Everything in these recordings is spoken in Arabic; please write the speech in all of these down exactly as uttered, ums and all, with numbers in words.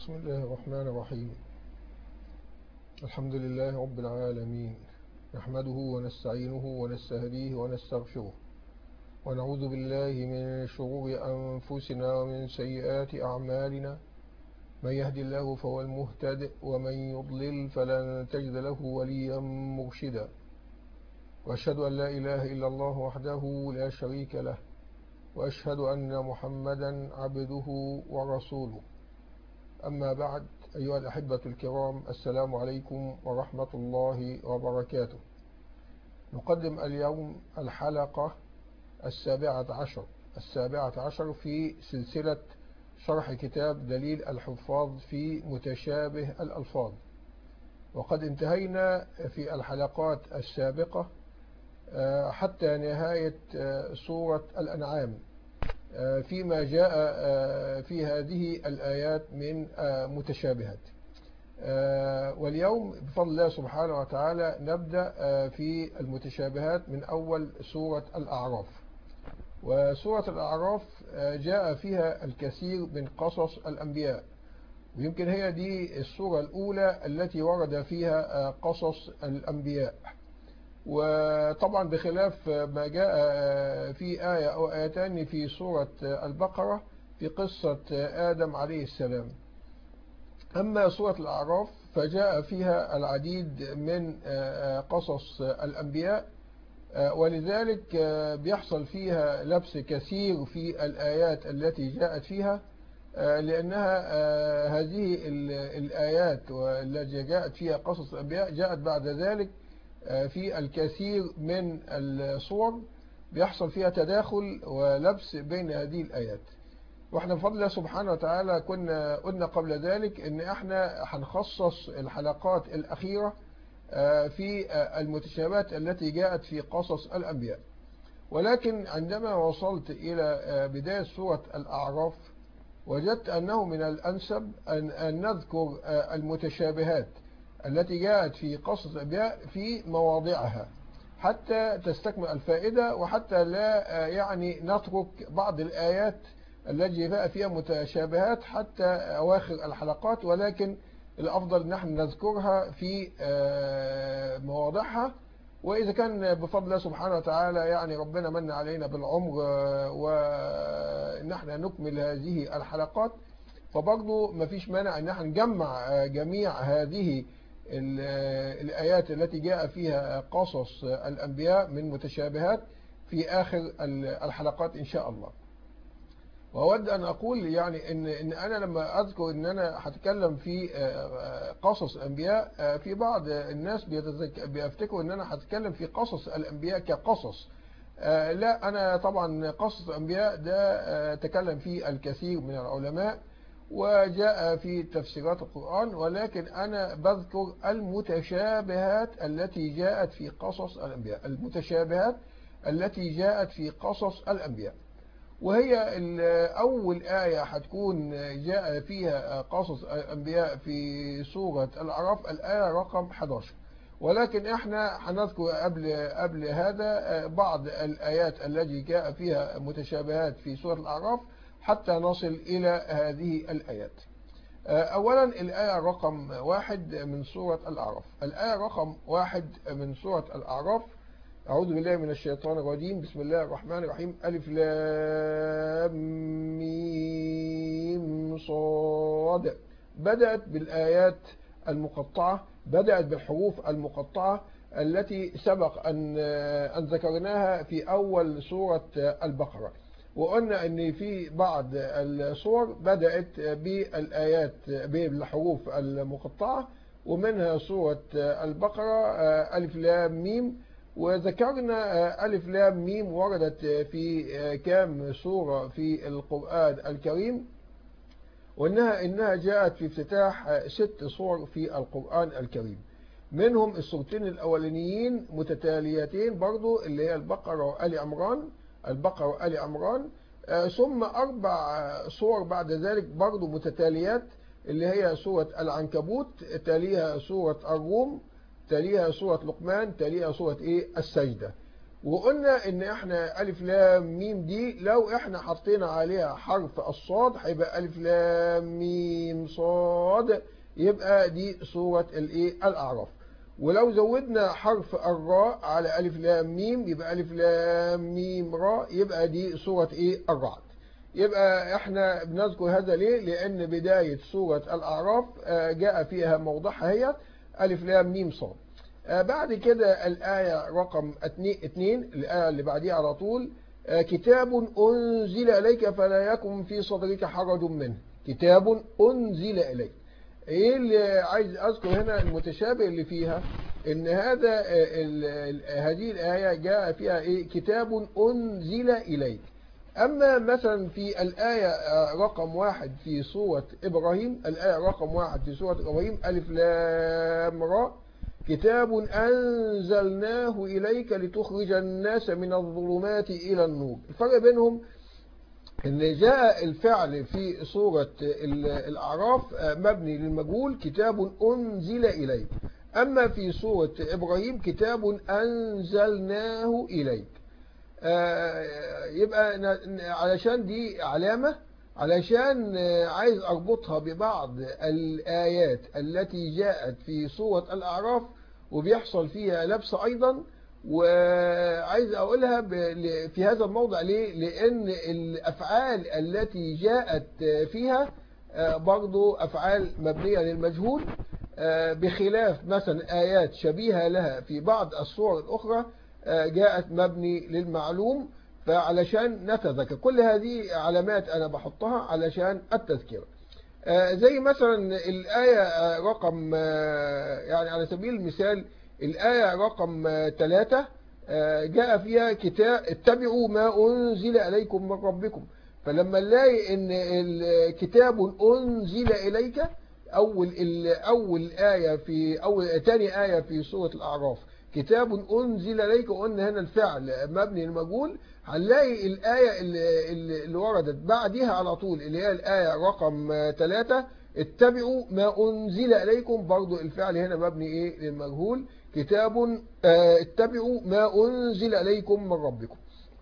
بسم الله الرحمن الرحيم. الحمد لله رب العالمين، نحمده ونستعينه ونستهديه ونستغفره، ونعوذ بالله من شرور أنفسنا ومن سيئات أعمالنا. من يهد الله فهو المهتد، ومن يضلل فلن تجد له وليا مرشدا. وأشهد أن لا إله إلا الله وحده لا شريك له، وأشهد أن محمدا عبده ورسوله. أما بعد، أيها الأحبة الكرام، السلام عليكم ورحمة الله وبركاته. نقدم اليوم الحلقة السابعة عشر السابعة عشر في سلسلة شرح كتاب دليل الحفاظ في متشابه الألفاظ. وقد انتهينا في الحلقات السابقة حتى نهاية سورة الأنعام فيما جاء في هذه الآيات من متشابهات. واليوم بفضل الله سبحانه وتعالى نبدأ في المتشابهات من أول سورة الأعراف. وسورة الأعراف جاء فيها الكثير من قصص الأنبياء، ويمكن هي دي السورة الأولى التي ورد فيها قصص الأنبياء. وطبعا بخلاف ما جاء في آية أو آيتان في سورة البقرة في قصة آدم عليه السلام. أما سورة الأعراف فجاء فيها العديد من قصص الأنبياء، ولذلك بيحصل فيها لبس كثير في الآيات التي جاءت فيها، لأنها هذه الآيات والتي جاءت فيها قصص الأنبياء جاءت بعد ذلك في الكثير من الصور بيحصل فيها تداخل ولبس بين هذه الآيات. واحنا بفضل الله سبحانه وتعالى كنا قلنا قبل ذلك ان احنا هنخصص الحلقات الأخيرة في المتشابهات التي جاءت في قصص الأنبياء. ولكن عندما وصلت إلى بداية سورة الأعراف وجدت أنه من الأنسب أن نذكر المتشابهات التي جاءت في قصص الأنبياء في مواضعها حتى تستكمل الفائدة، وحتى لا يعني نترك بعض الآيات التي جاء فيها متشابهات حتى أواخر الحلقات، ولكن الأفضل نحن نذكرها في مواضعها. وإذا كان بفضل الله سبحانه وتعالى يعني ربنا من علينا بالعمر ونحن نكمل هذه الحلقات، فبرضه ما فيش مانع ان احنا نجمع جميع هذه الآيات التي جاء فيها قصص الأنبياء من متشابهات في آخر الحلقات إن شاء الله. وأود أن أقول يعني إن, إن أنا لما أذكر إن أنا هتكلم في قصص الأنبياء، في بعض الناس بيفتكروا إن أنا هتكلم في قصص الأنبياء كقصص. لا، أنا طبعا قصص الأنبياء ده تكلم فيه الكثير من العلماء وجاء في تفسيرات القرآن، ولكن أنا بذكر المتشابهات التي جاءت في قصص الأنبياء المتشابهات التي جاءت في قصص الأنبياء. وهي أول آية هتكون جاء فيها قصص الأنبياء في سورة الأعراف الآية رقم إحدى عشر. ولكن احنا هنذكر قبل قبل هذا بعض الآيات التي جاء فيها متشابهات في سورة الأعراف حتى نصل إلى هذه الآيات. أولا الآية رقم واحد من سورة الأعراف. الآية رقم واحد من سورة الأعراف: أعوذ بالله من الشيطان الرجيم، بسم الله الرحمن الرحيم، ألف لام ميم صاد. بدأت بالآيات المقطعة، بدأت بالحروف المقطعة التي سبق أن أن ذكرناها في أول سورة البقرة. وقلنا أن في بعض الصور بدأت بالآيات بالحروف المقطعة، ومنها سورة البقرة ألف لام ميم. وذكرنا ألف لام ميم وردت في كام سورة في القرآن الكريم، وإنها إنها جاءت في افتتاح ست صور في القرآن الكريم. منهم السورتين الأولانيين متتاليتين برضو اللي هي البقرة وآل عمران البقرة وآل عمران، ثم أربع صور بعد ذلك برضو متتاليات اللي هي سورة العنكبوت، تليها سورة الروم، تليها سورة لقمان، تليها سورة إيه السجدة. وقلنا ان احنا الف لام ميم دي لو احنا حطينا عليها حرف الصاد هيبقى الف لام ميم صاد، يبقى دي سورة الايه الاعراف. ولو زودنا حرف الراء على الف لام ميم يبقى الف لام ميم راء، يبقى دي سورة ايه الرعد. يبقى احنا بنذكر هذا ليه؟ لان بداية سورة الاعراف جاء فيها موضعها هي الف لام ميم صاد. بعد كده الآية رقم اتنين، الآية اللي بعديها على طول، كتاب أنزل إليك فلا يكن في صدرك حرج منه. كتاب أنزل إليك. إيه اللي عايز أذكر هنا المتشابه اللي فيها؟ إن هذا ال ال هذه الآية جاء فيها إيه؟ كتاب أنزل إليك. أما مثلا في الآية رقم واحد في سورة إبراهيم، الآية رقم واحد في سورة إبراهيم ألف لام راء، كتاب أنزلناه إليك لتخرج الناس من الظلمات إلى النور. الفرق بينهم إن جاء الفعل في سورة الأعراف مبني للمجهول كتاب أنزل إليك، أما في سورة إبراهيم كتاب أنزلناه إليك. يبقى علشان دي علامة، علشان عايز أربطها ببعض الآيات التي جاءت في سورة الأعراف وبيحصل فيها لبس أيضا، وعايز أقولها في هذا الموضع ليه؟ لأن الأفعال التي جاءت فيها برضو أفعال مبنية للمجهول، بخلاف مثلا آيات شبيهة لها في بعض الصور الأخرى جاءت مبني للمعلوم. فعلشان نتذكر كل هذه علامات أنا بحطها علشان التذكير. زي مثلا الآية رقم، يعني على سبيل المثال الآية رقم ثلاثة جاء فيها كتاب اتبعوا ما أنزل إليكم من ربكم. فلما نلاقي ان الكتاب أنزل إليك أول أول آية في أول ثاني آية في سورة الأعراف كتاب أنزل إليك، وقلنا هنا الفعل مبني للمجهول، هنلاقي الآية اللي, اللي وردت بعدها على طول اللي هي الآية رقم ثلاثة اتبعوا ما أنزل إليكم، برضو الفعل هنا مبني إيه للمجهول كتاب اتبعوا ما أنزل إليكم من ربكم.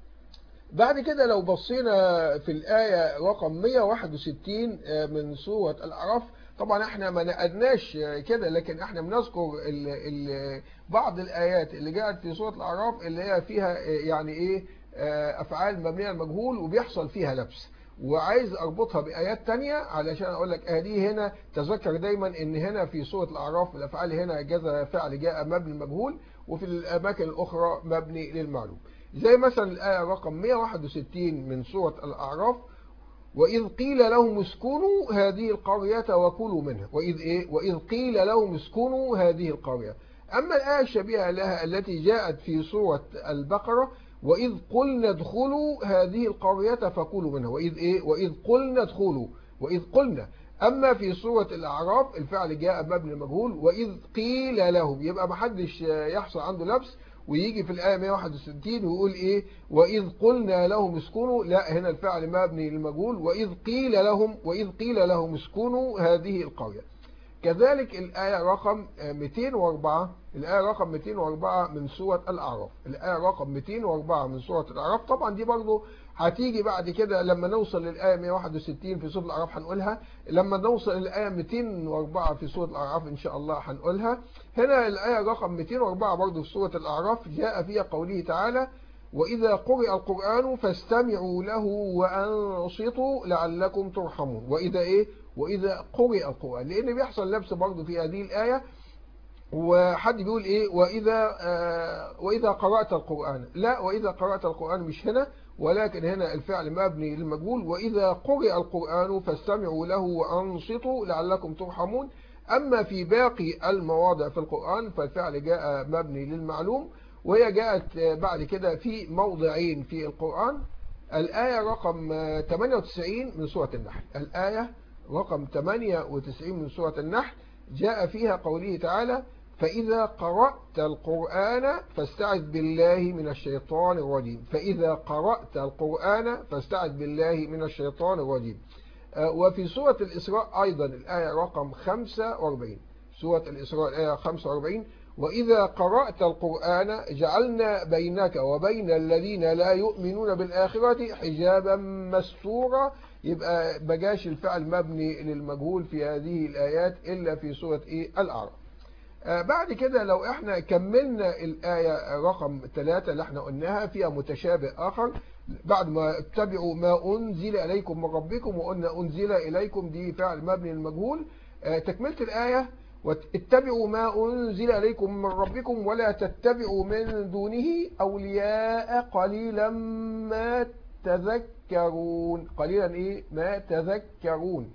بعد كده لو بصينا في الآية رقم مئة وواحد وستين من سورة الأعراف، طبعا احنا ما نقدناش كده، لكن احنا بنذكر ال ال بعض الآيات اللي جاءت في سورة الأعراف اللي هي فيها يعني ايه أفعال مبنية المجهول وبيحصل فيها لبس، وعايز أربطها بآيات تانية علشان أقول لك هذه هنا تذكر دايما إن هنا في سورة الأعراف الأفعال هنا جاء فعل جاء مبني المجهول، وفي الأماكن الأخرى مبني للمعلوم. زي مثلا الآية رقم مئة وواحد وستين من سورة الأعراف وإذ قيل لهم اسكنوا هذه القرية وكلوا منها. وإذ إيه؟ وإذ قيل لهم اسكنوا هذه القرية. أما الآية الشبيهة لها التي جاءت في سورة البقرة وإذ قلنا ادخلوا هذه القرية فكلوا منها. وإذ إيه؟ وإذ قلنا ادخلوا، وإذ قلنا. أما في سورة الأعراف الفعل جاء مبني مجهول وإذ قيل لهم، يبقى محدش يحصل عنده لبس ويجي في الآية مئة وواحد وستين ويقول إيه وإذ قلنا لهم اسكنوا، لا هنا الفعل مبني للمجهول وإذ قيل لهم وإذ قيل لهم اسكنوا هذه القرية. كذلك الآية رقم مئتين وأربعة، الآية رقم مئتين وأربعة من سورة الأعراف، الآية رقم مئتين وأربعة من سورة الأعراف. طبعا دي برضو هتيجي بعد كده لما نوصل للآية مئة وواحد وستين في سورة الأعراف هنقولها، لما نوصل للآية مئتين وأربعة في سورة الأعراف إن شاء الله هنقولها. هنا الآية رقم مئتين وأربعة برضو في سورة الأعراف جاء فيها قوله تعالى وإذا قرئ القرآن فاستمعوا له وأنصتوا لعلكم ترحمون. وإذا إيه؟ وإذا قرئ القرآن، لأن بيحصل لبس برضو في هذه الآية، وحد بيقول إيه وإذا آه وإذا قرأت القرآن، لا وإذا قرأت القرآن مش هنا، ولكن هنا الفعل مبني للمجهول وإذا قرئ القرآن فاستمعوا له وأنصتوا لعلكم ترحمون. أما في باقي المواضع في القرآن فالفعل جاء مبني للمعلوم، وهي جاءت بعد كده في موضعين في القرآن. الآية رقم ثمانية وتسعين من سورة النحل، الآية رقم ثمانية وتسعين من سورة النحل جاء فيها قوله تعالى فإذا قرأت القرآن فاستعذ بالله من الشيطان الرجيم. فإذا قرأت القرآن فاستعذ بالله من الشيطان الرجيم. وفي سورة الإسراء أيضا الآية رقم خمسة وأربعين، سورة الإسراء الآية خمسة وأربعين وإذا قرأت القرآن جعلنا بينك وبين الذين لا يؤمنون بالآخرة حجابا مستورا. يبقى بجاش الفعل مبني للمجهول في هذه الآيات إلا في سورة إيه؟ الأعراف. آه بعد كده لو احنا كملنا الآية رقم ثلاثة اللي احنا قلناها فيها متشابه آخر، بعد ما اتبعوا ما أنزل إليكم من ربكم، وقلنا أنزل إليكم دي فعل مبني للمجهول. آه تكملة الآية واتبعوا ما أنزل إليكم من ربكم ولا تتبعوا من دونه أولياء قليلا ما تذكرون. قليلا إيه؟ ما تذكرون.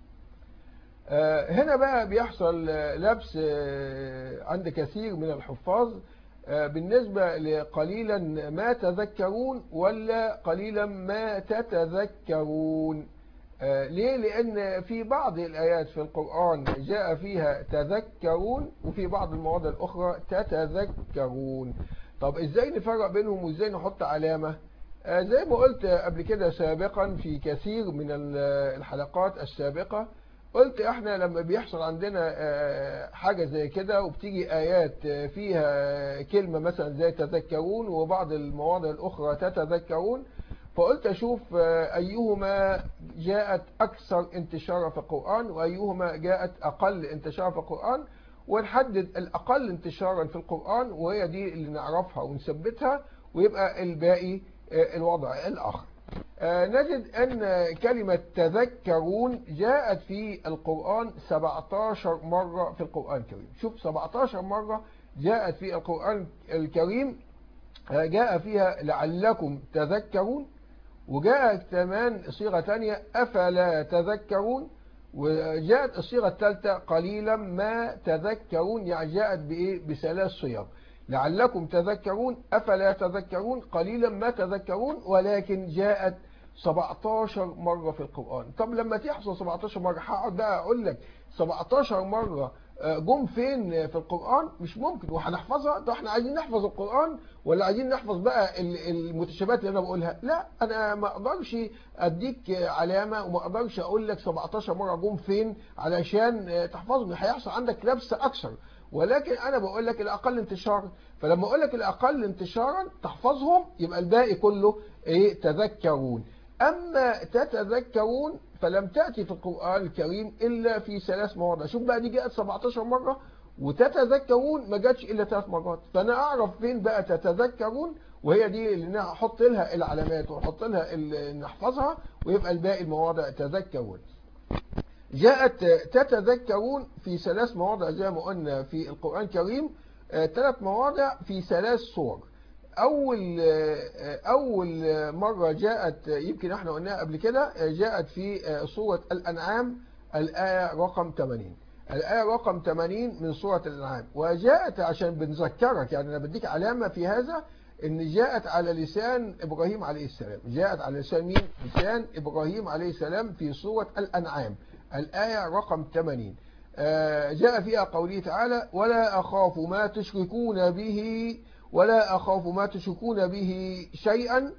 آه هنا بقى بيحصل لبس آه عند كثير من الحفاظ آه بالنسبة لقليلا ما تذكرون ولا قليلا ما تتذكرون. آه ليه؟ لأن في بعض الآيات في القرآن جاء فيها تذكرون وفي بعض المواضع الأخرى تتذكرون. طب إزاي نفرق بينهم وإزاي نحط علامة؟ آه زي ما قلت قبل كده سابقا في كثير من الحلقات السابقة، قلت احنا لما بيحصل عندنا حاجة زي كده وبتيجي آيات فيها كلمة مثلا زي تذكرون وبعض المواضع الأخرى تتذكرون، فقلت أشوف أيهما جاءت أكثر انتشارا في القرآن وأيهما جاءت أقل انتشارا في القرآن، ونحدد الأقل انتشارا في القرآن وهي دي اللي نعرفها ونثبتها، ويبقى الباقي الوضع الآخر. نجد أن كلمة تذكرون جاءت في القرآن سبعة عشر مرة في القرآن الكريم. شوف سبعة عشر مرة جاءت في القرآن الكريم، جاء فيها لعلكم تذكرون، وجاءت كمان صيغة تانية أفلا تذكرون، وجاءت الصيغة الثالثة قليلا ما تذكرون. يعني جاءت بإيه؟ بثلاث صيغ: لعلكم تذكرون، أفلا تذكرون، قليلا ما تذكرون، ولكن جاءت سبعة عشر مرة في القرآن. طب لما تحصل سبعة عشر مرة هقعد بقى أقول لك سبعة عشر مرة جم فين في القرآن؟ مش ممكن. وهنحفظها؟ طب احنا عايزين نحفظ القرآن ولا عايزين نحفظ بقى المتشابهات اللي انا بقولها؟ لا، انا ما اقدرش اديك علامة وما اقدرش اقول لك سبعة عشر مرة جم فين علشان تحفظهم، هيحصل عندك لبس اكثر. ولكن انا بقول لك الاقل انتشارا، فلما اقول لك الاقل انتشارا تحفظهم يبقى الباقي كله ايه؟ تذكرون. اما تتذكرون فلم تأتي في القرآن الكريم إلا في ثلاث مواضع. شوف بقى دي جاءت سبعة عشر مرة، وتتذكرون ما جاتش إلا ثلاث مرات. فأنا أعرف فين بقى تتذكرون، وهي دي اللي نحط لها العلامات ونحط لها اللي نحفظها، ويبقى الباقي المواضع تذكرون. جاءت تتذكرون في ثلاث مواضع زي ما قلنا في القرآن الكريم، ثلاث مواضع في ثلاث صور. أول أول مرة جاءت يمكن احنا قلناها قبل كده، جاءت في سورة الأنعام الآية رقم ثمانين. الآية رقم ثمانين من سورة الأنعام، وجاءت عشان بنذكرك، يعني أنا بديك علامة في هذا إن جاءت على لسان إبراهيم عليه السلام. جاءت على لسان مين؟ لسان إبراهيم عليه السلام في سورة الأنعام الآية رقم ثمانين. جاء فيها قوله تعالى: ولا أخاف ما تشركون به ولا أخاف ما تشركون به شيئا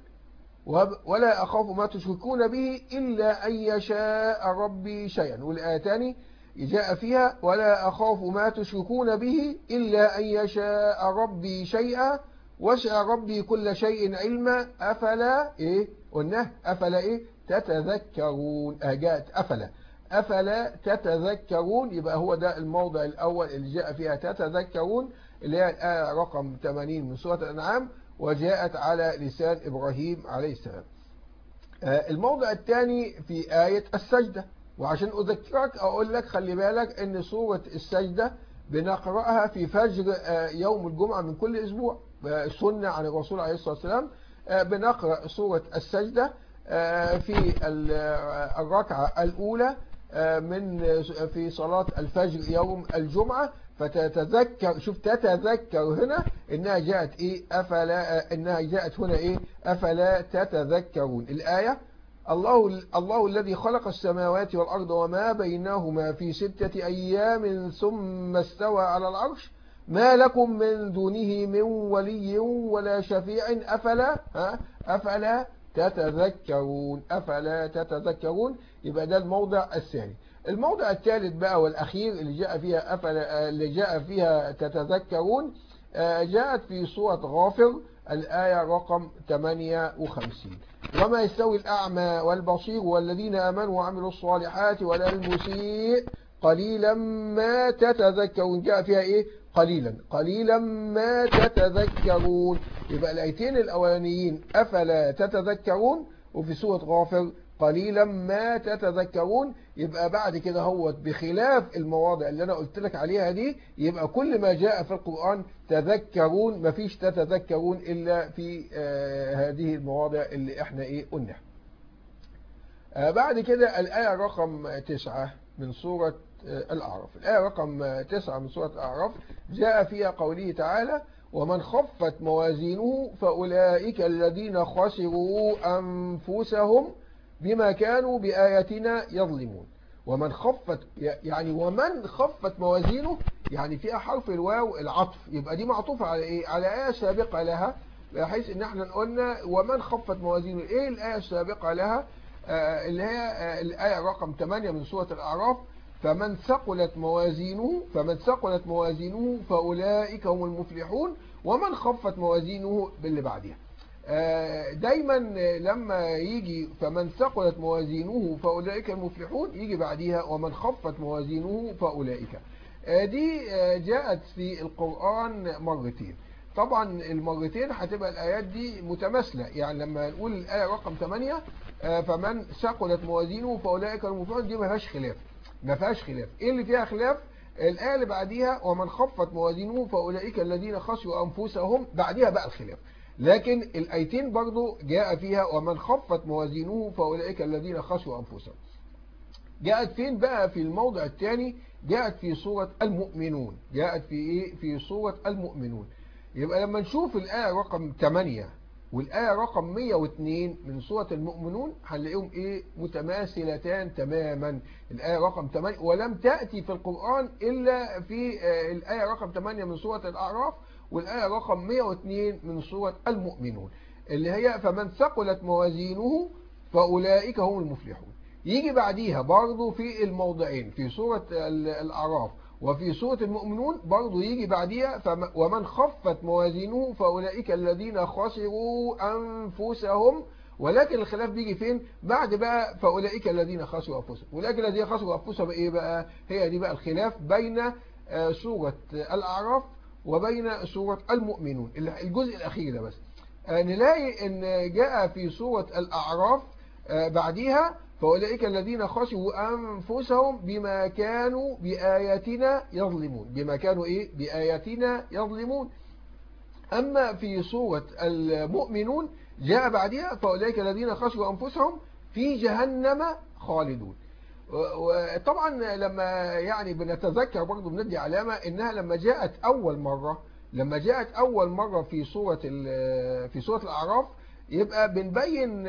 ولا أخاف ما تشركون به إلا أن يشاء ربي شيئا. والآية الثانية جاء فيها: ولا أخاف ما تشركون به إلا أن يشاء ربي شيئا وسع ربي كل شيء علما أفلا إيه؟ قلنا أفلا إيه؟ تتذكرون. جاءت أفلا أفلا تتذكرون، يبقى هو ده الموضع الأول اللي جاء فيها تتذكرون، اللي هي الآية رقم ثمانين من سورة الأنعام، وجاءت على لسان إبراهيم عليه السلام. الموضع الثاني في آية السجدة، وعشان أذكرك أقول لك خلي بالك إن سورة السجدة بنقرأها في فجر يوم الجمعة من كل أسبوع، سنة عن الرسول عليه الصلاة والسلام. بنقرأ سورة السجدة في الركعة الأولى من في صلاة الفجر يوم الجمعة. فتتذكر، شوف تتذكر هنا انها جاءت ايه؟ افلا، انها جاءت هنا ايه؟ افلا تتذكرون. الآية: الله الله الذي خلق السماوات والأرض وما بينهما في ستة أيام ثم استوى على العرش ما لكم من دونه من ولي ولا شفيع أفلا ها أفلا تتذكرون. أفلا تتذكرون، يبقى ده الموضع الثاني. الموضع الثالث بقى والأخير اللي جاء فيها أفلا اللي جاء فيها تتذكرون جاءت في سورة غافر الآية رقم ثمانية وخمسين. وما يستوي الأعمى والبصير والذين آمنوا وعملوا الصالحات ولا المسيء قليلا ما تتذكرون. جاء فيها إيه؟ قليلا قليلا ما تتذكرون. يبقى الآيتين الأولانيين أفلا تتذكرون، وفي سورة غافر قليلا ما تتذكرون. يبقى بعد كده هو بخلاف المواضع اللي أنا قلت لك عليها دي، يبقى كل ما جاء في القرآن تذكرون، مفيش تتذكرون إلا في آه هذه المواضع اللي احنا ايه قلنا. آه بعد كده الآية رقم تسعة من سورة آه الأعراف. الآية رقم تسعة من سورة الأعراف جاء فيها قوله تعالى: ومن خفت موازينه فأولئك الذين خسروا أنفسهم بما كانوا بآياتنا يظلمون. ومن خفت يعني ومن خفت موازينه يعني فيها حرف الواو العطف، يبقى دي معطوفة على ايه؟ على آية سابقة لها، بحيث ان احنا قلنا ومن خفت موازينه. ايه الآية السابقة لها؟ آه اللي هي آه الآية رقم ثمانية من سورة الأعراف: فمن ثقلت موازينه فمن ثقلت موازينه فأولئك هم المفلحون. ومن خفت موازينه باللي بعدها. دايما لما يجي فمن ثقلت موازينه فأولئك المفلحون يجي بعدها ومن خفت موازينه فأولئك. دي جاءت في القرآن مرتين. طبعا المرتين هتبقى الآيات دي متماثلة، يعني لما نقول الآية رقم ثمانية فمن ثقلت موازينه فأولئك المفلحون، دي ما فيهاش خلاف ما فيهاش خلاف. ايه اللي فيها خلاف؟ الآية اللي بعديها ومن خفت موازينه فأولئك الذين خسروا أنفسهم، بعديها بقى الخلاف. لكن الآيتين برضو جاء فيها ومن خفت موازينه فأولئك الذين خسروا أنفسهم. جاءت فين بقى؟ في الموضع الثاني جاءت في سورة المؤمنون. جاءت في ايه؟ في سورة المؤمنون. يبقى لما نشوف الآية رقم ثمانية والآية رقم مئة واثنين من سورة المؤمنون هنلاقيهم ايه؟ متماثلتان تماما. الآية رقم ثمانية ولم تأتي في القرآن إلا في الآية رقم ثمانية من سورة الأعراف، والآية رقم مئة واثنين من سورة المؤمنون اللي هي فمن ثقلت موازينه فأولئك هم المفلحون. يجي بعديها برضو في الموضعين في سورة الأعراف وفي سورة المؤمنون برضو يجي بعديها ومن خفت موازينه فأولئك الذين خسروا أنفسهم. ولكن الخلاف بيجي فين؟ بعد بقى فأولئك الذين خسروا أنفسهم. أولئك الذين خسروا أنفسهم إيه بقى؟ هي دي بقى الخلاف بين سورة الأعراف وبين سورة المؤمنون، الجزء الأخير ده بس. نلاقي ان جاء في سورة الأعراف بعديها فأولئك الذين خسروا أنفسهم بما كانوا بآياتنا يظلمون. بما كانوا إيه؟ بآياتنا يظلمون. أما في سورة المؤمنون جاء بعدها فأولئك الذين خسروا أنفسهم في جهنم خالدون. وطبعا لما يعني بنتذكر برضو بندي علامة إنها لما جاءت أول مرة لما جاءت أول مرة في سورة في سورة الأعراف يبقى بنبين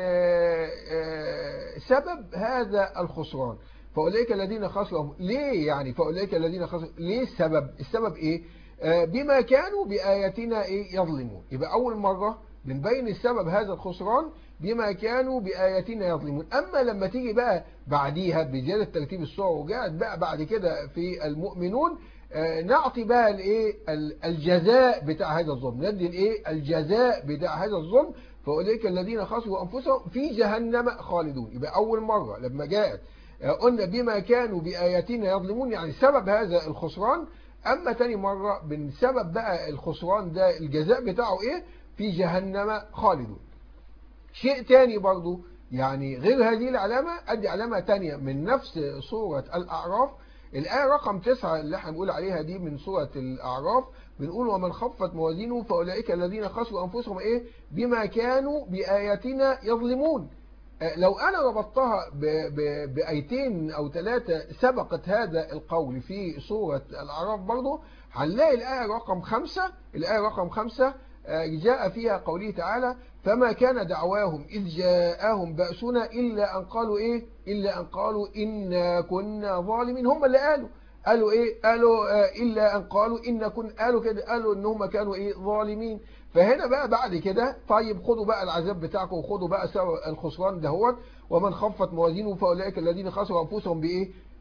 سبب هذا الخسران. فأولئك الذين خسروا ليه؟ يعني فأولئك الذين خسروا ليه؟ السبب السبب إيه؟ بما كانوا بآياتنا إيه؟ يظلمون. يبقى أول مرة بنبين السبب هذا الخسران بما كانوا بآياتنا يظلمون. أما لما تيجي بقى بعديها بزيادة ترتيب السور وجاءت بقى بعد كده في المؤمنون نعطي بقى الايه الجزاء بتاع هذا الظلم. ندي الايه الجزاء بتاع هذا الظلم. فأولئك الذين خسروا أنفسهم في جهنم خالدون. يبقى أول مرة لما جاءت قلنا بما كانوا بآياتنا يظلمون يعني سبب هذا الخسران. أما تاني مرة من سبب بقى الخسران ده الجزاء بتاعه ايه؟ في جهنم خالدون. شيء تاني برضو يعني غير هذه العلامة أدي علامة تانية من نفس سورة الأعراف. الآية رقم تسعة اللي احنا بنقول عليها دي من سورة الأعراف بنقول ومن خفت موازينه فأولئك الذين خسروا أنفسهم إيه؟ بما كانوا بآياتنا يظلمون. لو أنا ربطتها بآيتين أو ثلاثة سبقت هذا القول في سورة الأعراف برضو هنلاقي الآية رقم خمسة الآية رقم خمسة جاء فيها قوله تعالى فما كان دعواهم إذ جاءهم بأسنا إلا أن قالوا إيه؟ إلا أن قالوا إنا كنا ظالمين. هم اللي قالوا قالوا إيه؟ قالوا إلا أن قالوا إنا كنا قالوا كده قالوا إن هم كانوا إيه؟ ظالمين. فهنا بقى بعد كده طيب خدوا بقى العذاب بتاعكم وخدوا بقى سبب الخسران دهوت ومن خفت موازينه فأولئك الذين خسروا أنفسهم بإيه؟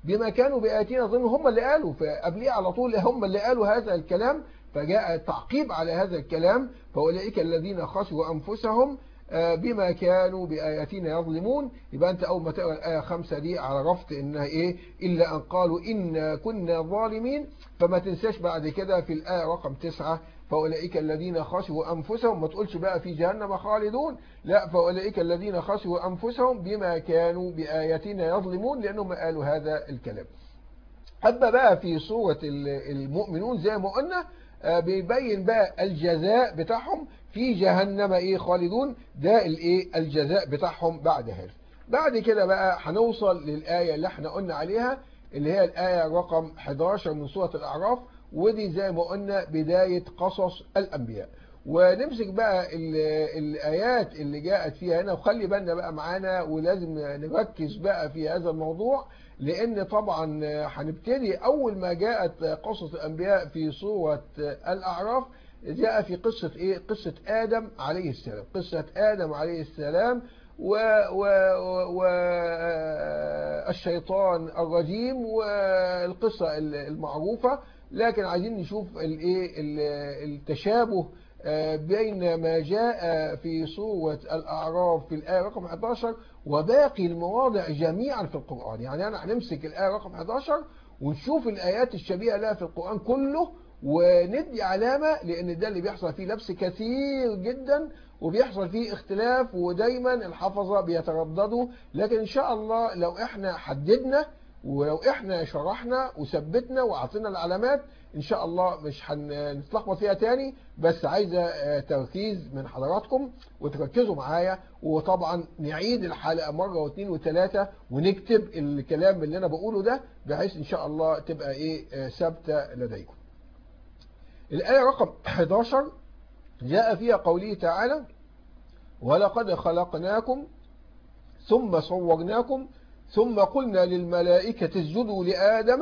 بما كانوا بآياتنا يظلمون. هم اللي قالوا فقبليه على طول، هم اللي قالوا هذا الكلام، فجاء تعقيب على هذا الكلام، فأولئك الذين خسروا أنفسهم بما كانوا بآياتنا يظلمون. يبقى أنت أول ما تقرأ الآية خمسة دي عرفت إنها إيه؟ إلا أن قالوا إنا كنا ظالمين. فما تنساش بعد كده في الآية رقم تسعة فأولئك الذين خسروا أنفسهم، ما تقولش بقى في جهنم خالدون، لا، فأولئك الذين خسروا أنفسهم بما كانوا بآياتنا يظلمون، لأنهم قالوا هذا الكلام. أما بقى في سورة المؤمنون زي ما قلنا بيبين بقى الجزاء بتاعهم في جهنم ايه خالدون، ده الايه الجزاء بتاعهم بعد هذا. بعد كده بقى هنوصل للآية اللي احنا قلنا عليها اللي هي الآية رقم حداشر من سورة الأعراف، ودي زي ما قلنا بداية قصص الأنبياء. ونمسك بقى الآيات اللي جاءت فيها هنا، وخلي بالنا بقى معانا ولازم نركز بقى في هذا الموضوع، لأن طبعا هنبتدي أول ما جاءت قصص الأنبياء في سورة الأعراف جاء في قصة إيه؟ قصة آدم عليه السلام، قصة آدم عليه السلام والشيطان الرجيم والقصة المعروفة. لكن عايزين نشوف الايه التشابه بين ما جاء في سورة الأعراف في الآية رقم حداشر وباقي المواضع جميعا في القرآن. يعني أنا هنمسك الآية رقم حداشر ونشوف الآيات الشبيهة لها في القرآن كله وندي علامة، لأن ده اللي بيحصل فيه لبس كثير جدا وبيحصل فيه اختلاف، ودايما الحفظة بيترددوا. لكن إن شاء الله لو احنا حددنا ولو احنا شرحنا وثبتنا وعطينا العلامات ان شاء الله مش هنتلخبط فيها تاني. بس عايزة تركيز من حضراتكم وتركزوا معايا، وطبعا نعيد الحلقة مرة واثنين وثلاثة ونكتب الكلام اللي انا بقوله ده بحيث ان شاء الله تبقى ايه ثابتة لديكم. الآية رقم حداشر جاء فيها قوله تعالى ولقد خلقناكم ثم صورناكم ثم قلنا للملائكة اسجدوا لآدم.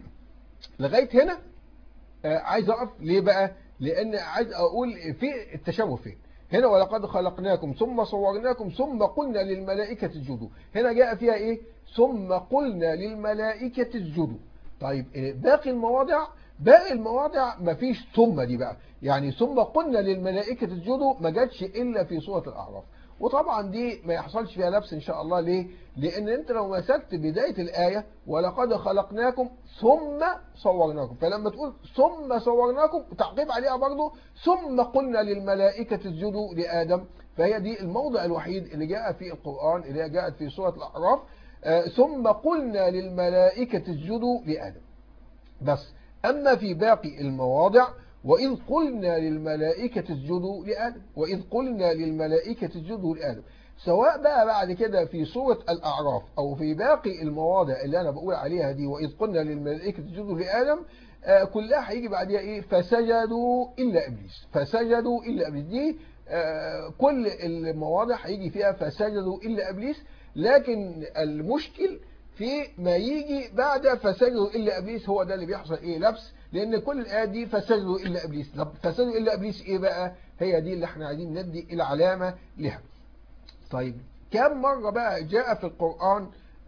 لغاية هنا آه عايز أقف ليه بقى؟ لأن عايز أقول في التشابه فين هنا. ولقد خلقناكم ثم صورناكم ثم قلنا للملائكة اسجدوا، هنا جاء فيها إيه؟ ثم قلنا للملائكة اسجدوا. طيب باقي المواضع باقي المواضع مفيش ثم دي بقى، يعني ثم قلنا للملائكة اسجدوا ما جاتش إلا في سورة الأعراف. وطبعا دي ما يحصلش فيها لبس ان شاء الله. ليه؟ لان انت لو مسكت بداية الآية ولقد خلقناكم ثم صورناكم، فلما تقول ثم صورناكم تعقيب عليها برضو ثم قلنا للملائكة اسجدوا لآدم، فهي دي الموضع الوحيد اللي جاء في القرآن اللي جاءت في سورة الأعراف آه ثم قلنا للملائكة اسجدوا لآدم بس. أما في باقي المواضع وإذ قلنا للملائكة اسجدوا لآدم وإذ قلنا للملائكة اسجدوا لآدم، سواء بقى بعد كده في سورة الأعراف أو في باقي المواضع اللي أنا بقول عليها دي وإذ قلنا للملائكة اسجدوا لآدم آه كلها هيجي بعدها إيه؟ فسجدوا إلا إبليس. فسجدوا إلا إبليس دي آه كل المواضع هيجي فيها فسجدوا إلا إبليس. لكن المشكل في ما يجي بعد فسجدوا إلا إبليس، هو ده اللي بيحصل إيه؟ لبس، لأن كل الآيات دي فسجدوا إلا إبليس. طب فسجدوا إلا إبليس إيه بقى؟ هي دي اللي احنا عايزين ندي العلامة لها. طيب كم مرة بقى جاء في القرآن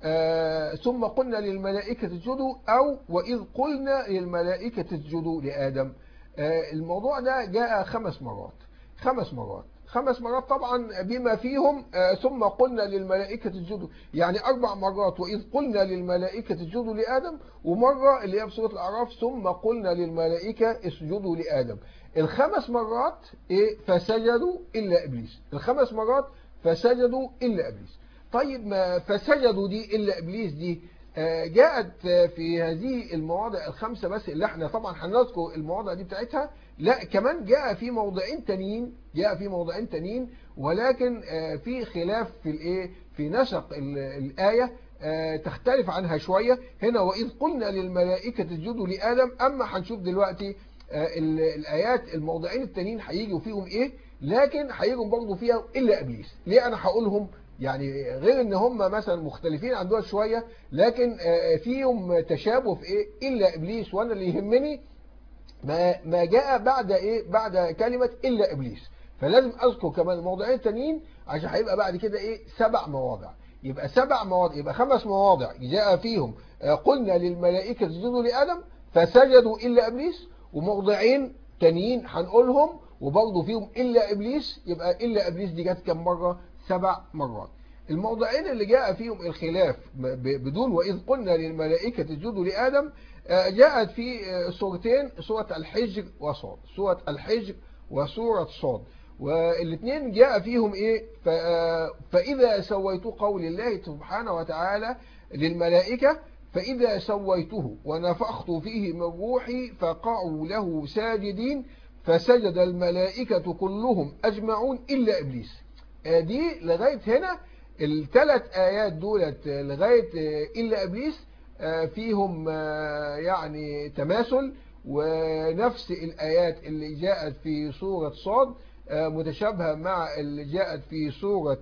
آه ثم قلنا للملائكة اسجدوا أو وإذ قلنا للملائكة اسجدوا لآدم؟ آه الموضوع ده جاء خمس مرات خمس مرات خمس مرات طبعا بما فيهم آه ثم قلنا للملائكة اسجدوا، يعني أربع مرات وإذ قلنا للملائكة اسجدوا لآدم، ومرة اللي هي في سورة الأعراف ثم قلنا للملائكة اسجدوا لآدم. الخمس مرات إيه؟ فسجدوا إلا إبليس. الخمس مرات فسجدوا إلا إبليس. طيب ما فسجدوا دي إلا إبليس دي آه جاءت في هذه المواضع الخمسة بس اللي احنا طبعا هنذكر المواضع دي بتاعتها، لا كمان جاء في موضعين تانيين جاء في موضعين تانيين ولكن آه في خلاف في الايه في نسق الآية آه تختلف عنها شوية. هنا وإذ قلنا للملائكة اسجدوا لآدم، أما هنشوف دلوقتي آه الآيات الموضعين التانيين هيجوا فيهم إيه، لكن هيجوا برضه فيها إلا إبليس. ليه أنا هقولهم؟ يعني غير ان هم مثلا مختلفين عن دول شوية، لكن فيهم تشابه في ايه؟ الا ابليس. وانا اللي يهمني ما ما جاء بعد ايه؟ بعد كلمة الا ابليس. فلازم اذكر كمان الموضوعين التانيين عشان هيبقى بعد كده ايه؟ سبع مواضع. يبقى سبع مواضع، يبقى خمس مواضع جاء فيهم قلنا للملائكة اسجدوا لآدم فسجدوا إلا إبليس، وموضعين تانيين هنقولهم وبرضه فيهم إلا إبليس، يبقى إلا إبليس دي جت كم مرة؟ سبع مرات. الموضعين اللي جاء فيهم الخلاف بدون وإذ قلنا للملائكة اسجدوا لآدم جاءت في سورتين، سورة الحجر وصاد، سورة الحجر وسورة صاد، والاثنين جاء فيهم ايه؟ فإذا سويت قول الله سبحانه وتعالى للملائكة فإذا سويته ونفخت فيه من روحي فقعوا له ساجدين فسجد الملائكة كلهم أجمعون إلا إبليس. دي لغاية هنا الثلاث آيات دولت لغاية إلا إبليس فيهم يعني تماثل، ونفس الآيات اللي جاءت في سورة صاد متشابهة مع اللي جاءت في سورة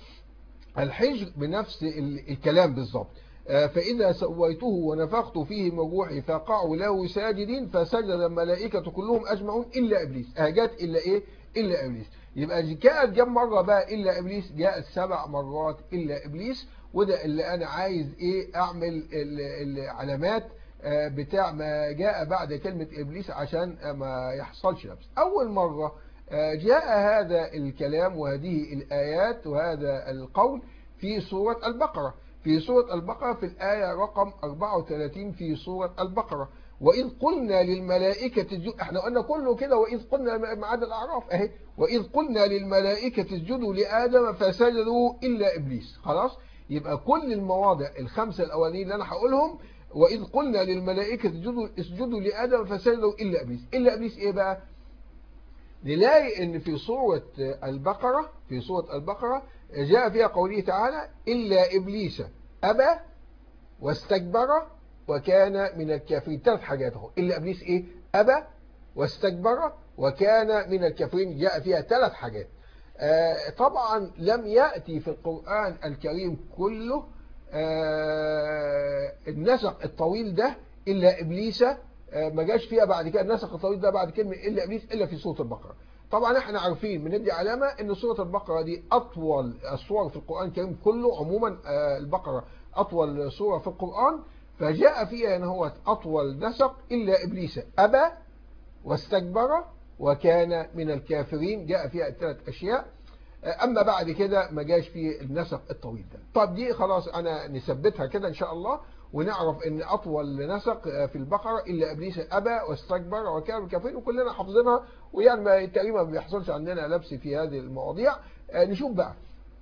الحجر بنفس الكلام بالضبط. فإذا سويته ونفخت فيه من روحي فقعوا له ساجدين فسجد الملائكة كلهم أجمعون إلا إبليس. أجت إلا إيه؟ إلا إبليس. يبقى جاءت كم مرة بقى إلا إبليس؟ جاءت سبع مرات إلا إبليس. وده اللي أنا عايز إيه أعمل العلامات بتاع ما جاء بعد كلمة إبليس عشان ما يحصلش لبس. أول مرة جاء هذا الكلام وهذه الآيات وهذا القول في سورة البقرة، في سورة البقرة في الآية رقم أربعة وثلاثين في سورة البقرة. وإذ قلنا للملائكة اسجدوا، احنا قلنا كله كده وإذ قلنا ما عدا الأعراف اهي، وإذ قلنا للملائكة اسجدوا لآدم فسجدوا إلا إبليس. خلاص، يبقى كل المواضع الخمسة الأولانيين اللي أنا هقولهم وإذ قلنا للملائكة اسجدوا اسجدوا لآدم فسجدوا إلا إبليس. إلا إبليس إيه بقى؟ نلاقي إن في سورة البقرة في سورة البقرة جاء فيها قوله تعالى إلا إبليس أبى واستكبر وكان من الكافرين. ثلاث حاجات اهو، إلا إبليس إيه؟ أبى واستكبر وكان من الكافرين، جاء فيها ثلاث حاجات. آه طبعا لم يأتي في القرآن الكريم كله آه النسق الطويل ده إلا إبليس، آه ما جاش فيها بعد كده النسق الطويل ده بعد كلمة إلا إبليس إلا في سورة البقرة. طبعا احنا عارفين بندي علامة ان سورة البقرة دي اطول السور في القرآن الكريم كله عموما. آه البقرة اطول سورة في القرآن، فجاء فيها ان هو اطول نسق إلا إبليس أبى واستكبر وكان من الكافرين، جاء فيها الثلاث أشياء. أما بعد كده ما جاش في النسق الطويل ده. طب دي خلاص أنا نثبتها كده إن شاء الله ونعرف إن أطول نسق في البقرة إلا إبليس أبى واستكبر وكان من الكافرين، وكلنا حافظينها، ويعني تقريبا ما بيحصلش عندنا لبس في هذه المواضيع. نشوف بقى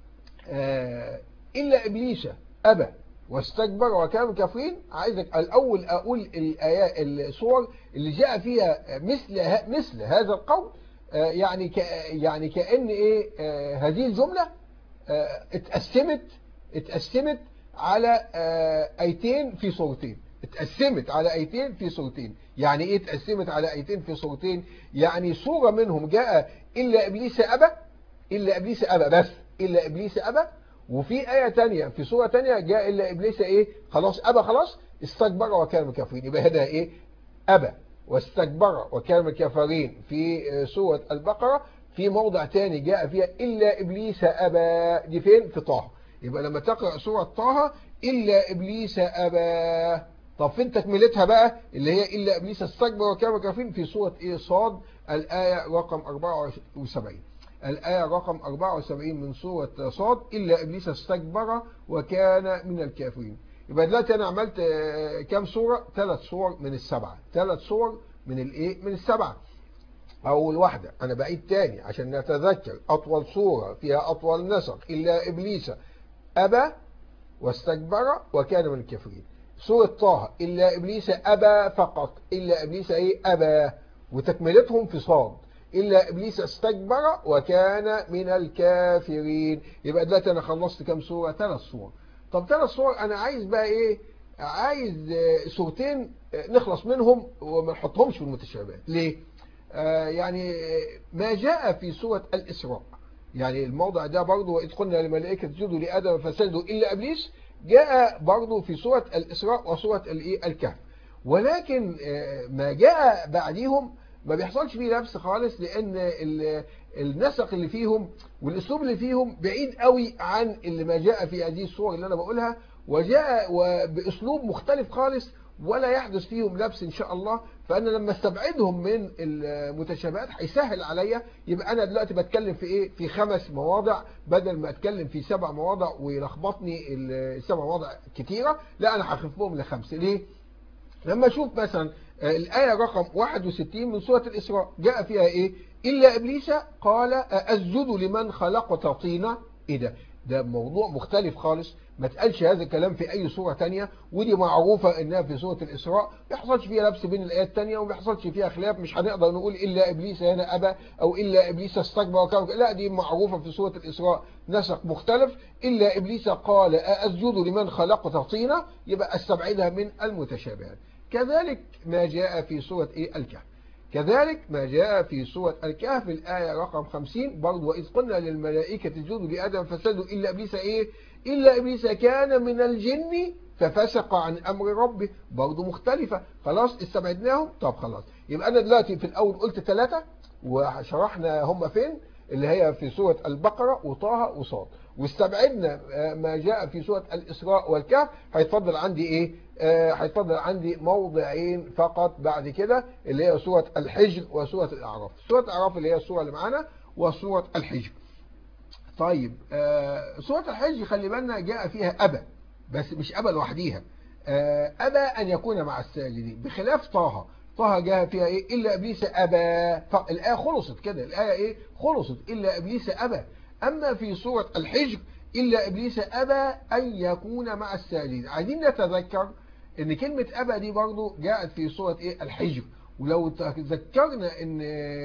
إلا إبليس أبى واستكبر وكان من الكافرين. عايزك الأول أقول الآيات الصور اللي جاء فيها مثل مثل هذا القول، يعني يعني كأن ايه هذه الجملة اتقسمت اتقسمت على ايتين في صورتين، اتقسمت على ايتين في صورتين. يعني ايه اتقسمت على ايتين في صورتين؟ يعني صورة منهم جاء إلا إبليس أبى، إلا إبليس أبى بس، إلا إبليس أبى، وفي آية تانية في سورة تانية جاء إلا إبليس ايه خلاص أبى خلاص استكبر وكان من الكافرين. يبقى هذا ايه أبى واستكبر وكان من الكافرين في سورة البقرة. في موضع تاني جاء فيها إلا إبليس أبى، دي فين؟ في طه. يبقى لما تقرأ سورة طه إلا إبليس أبى، طب فين تكملتها بقى اللي هي إلا إبليس استكبر وكان من الكافرين؟ في سورة إيه؟ صاد، الآية رقم أربعة وسبعين، الآية رقم أربعة وسبعين من سورة صاد، إلا إبليس استكبر وكان من الكافرين. يبقى دلوقتي أنا عملت كام سورة؟ ثلاث سور من السبعة، ثلاث سور من الإيه؟ من السبعة. أول واحدة أنا بعيد تاني عشان نتذكر، أطول سورة فيها أطول نسق إلا إبليس أبى واستكبر وكان من الكافرين. سورة طه إلا إبليس أبى فقط، إلا إبليس إيه؟ أبى، وتكملتهم في صاد إلا إبليس استكبر وكان من الكافرين. يبقى دلوقتي أنا خلصت كام سورة؟ ثلاث سور. طب ثلاث سور أنا عايز بقى إيه؟ عايز سورتين نخلص منهم وما نحطهمش في المتشابهات. ليه؟ آه يعني ما جاء في سورة الإسراء، يعني الموضع ده برضو وإذ قلنا للملائكة اسجدوا لآدم فسجدوا إلا إبليس، جاء برضو في سورة الإسراء وسورة الكهف. ولكن آه ما جاء بعديهم ما بيحصلش فيه لبس خالص، لأن النسق اللي فيهم والأسلوب اللي فيهم بعيد قوي عن اللي ما جاء في هذه الصور اللي أنا بقولها، وجاء بأسلوب مختلف خالص ولا يحدث فيهم لبس إن شاء الله. فأنا لما استبعدهم من المتشابهات هيسهل عليا، يبقى أنا دلوقتي بتكلم في إيه؟ في خمس مواضع بدل ما أتكلم في سبع مواضع ويلخبطني السبع مواضع كتيرة. لا، أنا هخفهم لخمسة. ليه؟ لما أشوف مثلا الآية رقم واحد وستين من سورة الإسراء جاء فيها إيه؟ إلا إبليس قال أسجد لمن خلقت طينا. إيه ده؟ ده موضوع مختلف خالص، ما تقالش هذا الكلام في أي سورة تانية، ودي معروفة إنها في سورة الإسراء. ما بيحصلش فيها لبس بين الآيات التانية وما بيحصلش فيها خلاف. مش هنقدر نقول إلا إبليس هنا أبى أو إلا إبليس استكبر وكان، لا، دي معروفة في سورة الإسراء نسق مختلف. إلا إبليس قال أسجد لمن خلقت طينا، يبقى استبعدها من المتشابهات. كذلك ما جاء في سورة إيه؟ الكهف. كذلك ما جاء في سورة الكهف الآية رقم خمسين برضو، وإذ قلنا للملائكة اسجدوا لآدم فسجدوا إلا إبليس إيه؟ إلا إبليس كان من الجن ففسق عن أمر ربه. برضو مختلفة. خلاص استبعدناهم. طب خلاص، يبقى أنا دلوقتي في الأول قلت ثلاثة وشرحنا هم فين، اللي هي في سورة البقرة وطه وصاد، واستبعدنا ما جاء في سورة الإسراء والكهف. هيتفضل عندي إيه؟ آه هيتفضل عندي موضعين فقط بعد كده، اللي هي سورة الحجر وسورة الأعراف. سورة الأعراف اللي هي السورة اللي معانا، وسورة الحجر. طيب، آه سورة الحجر خلي بالنا جاء فيها أبى، بس مش أبى لوحديها، آه أبى أن يكون مع الساجدين، بخلاف طه. طه جاء فيها إيه؟ إلا إبليس أبى. الآية خلصت كده، الآية إيه؟ خلصت إلا إبليس أبى. أما في سورة الحجر إلا إبليس أبى أن يكون مع الساجدين. عايزين نتذكر إن كلمة أبى دي برضو جاءت في سورة إيه؟ الحجر. ولو تذكرنا إن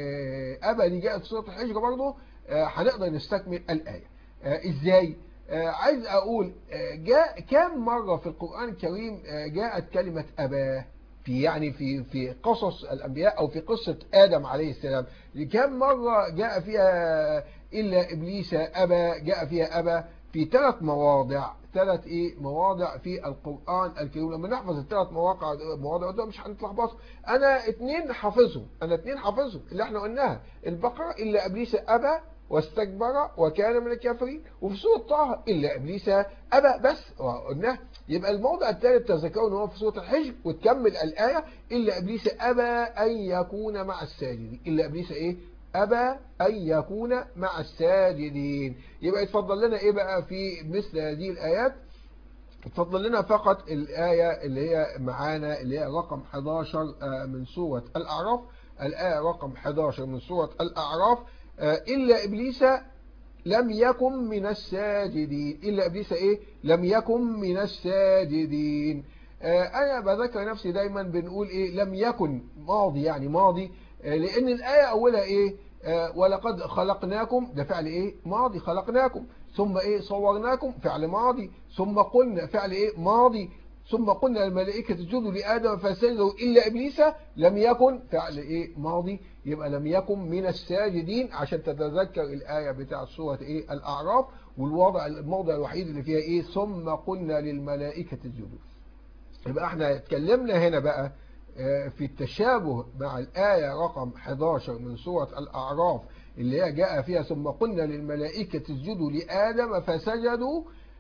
أبى دي جاءت في سورة الحجر برضو، هنقدر نستكمل الآية. إزاي؟ عايز أقول جاء كم مرة في القرآن الكريم جاءت كلمة أبى في يعني في في قصص الأنبياء أو في قصة آدم عليه السلام؟ كم مرة جاء فيها إلا إبليس أبى؟ جاء فيها أبى في ثلاث مواضع. ثلاث إيه مواضع في القرآن الكريم. لما نحفظ الثلاث مواقع مواضع ده مش هنتلخبط. أنا اتنين حافظهم، أنا اتنين حافظهم اللي احنا قلناها. البقرة إلا إبليس أبى واستكبر وكان من الكافرين، وفي سورة طه إلا إبليس أبى بس قلناه. يبقى الموضع الثالث تذكروا ان هو في سورة الحجر، وتكمل الآية إلا إبليس أبى أن يكون مع الساجدين. إلا إبليس إيه؟ أبى أن يكون مع الساجدين. يبقى يتفضل لنا إيه بقى في مثل هذه الآيات؟ يتفضل لنا فقط الآية اللي هي معانا، اللي هي رقم حداشر من سورة الأعراف. الآية رقم حداشر من سورة الأعراف، إلا إبليس لم يكن من الساجدين. إلا إبليس إيه؟ لم يكن من الساجدين. آه أنا بذكر نفسي دايما بنقول إيه؟ لم يكن ماضي، يعني ماضي، آه لأن الآية أولها إيه؟ آه ولقد خلقناكم، ده فعل إيه؟ ماضي، خلقناكم. ثم إيه؟ صورناكم، فعل ماضي. ثم قلنا، فعل إيه؟ ماضي. ثم قلنا للملائكة اسجدوا لآدم فسجدوا إلا إبليس لم يكن، فعل إيه؟ ماضي. يبقى لم يكن من الساجدين، عشان تتذكر الآية بتاع سورة إيه؟ الأعراف. والوضع الموضع الوحيد اللي فيها إيه؟ ثم قلنا للملائكة اسجدوا. يبقى احنا اتكلمنا هنا بقى في التشابه مع الآية رقم حداشر من سورة الأعراف، اللي هي جاء فيها ثم قلنا للملائكة اسجدوا لآدم فسجدوا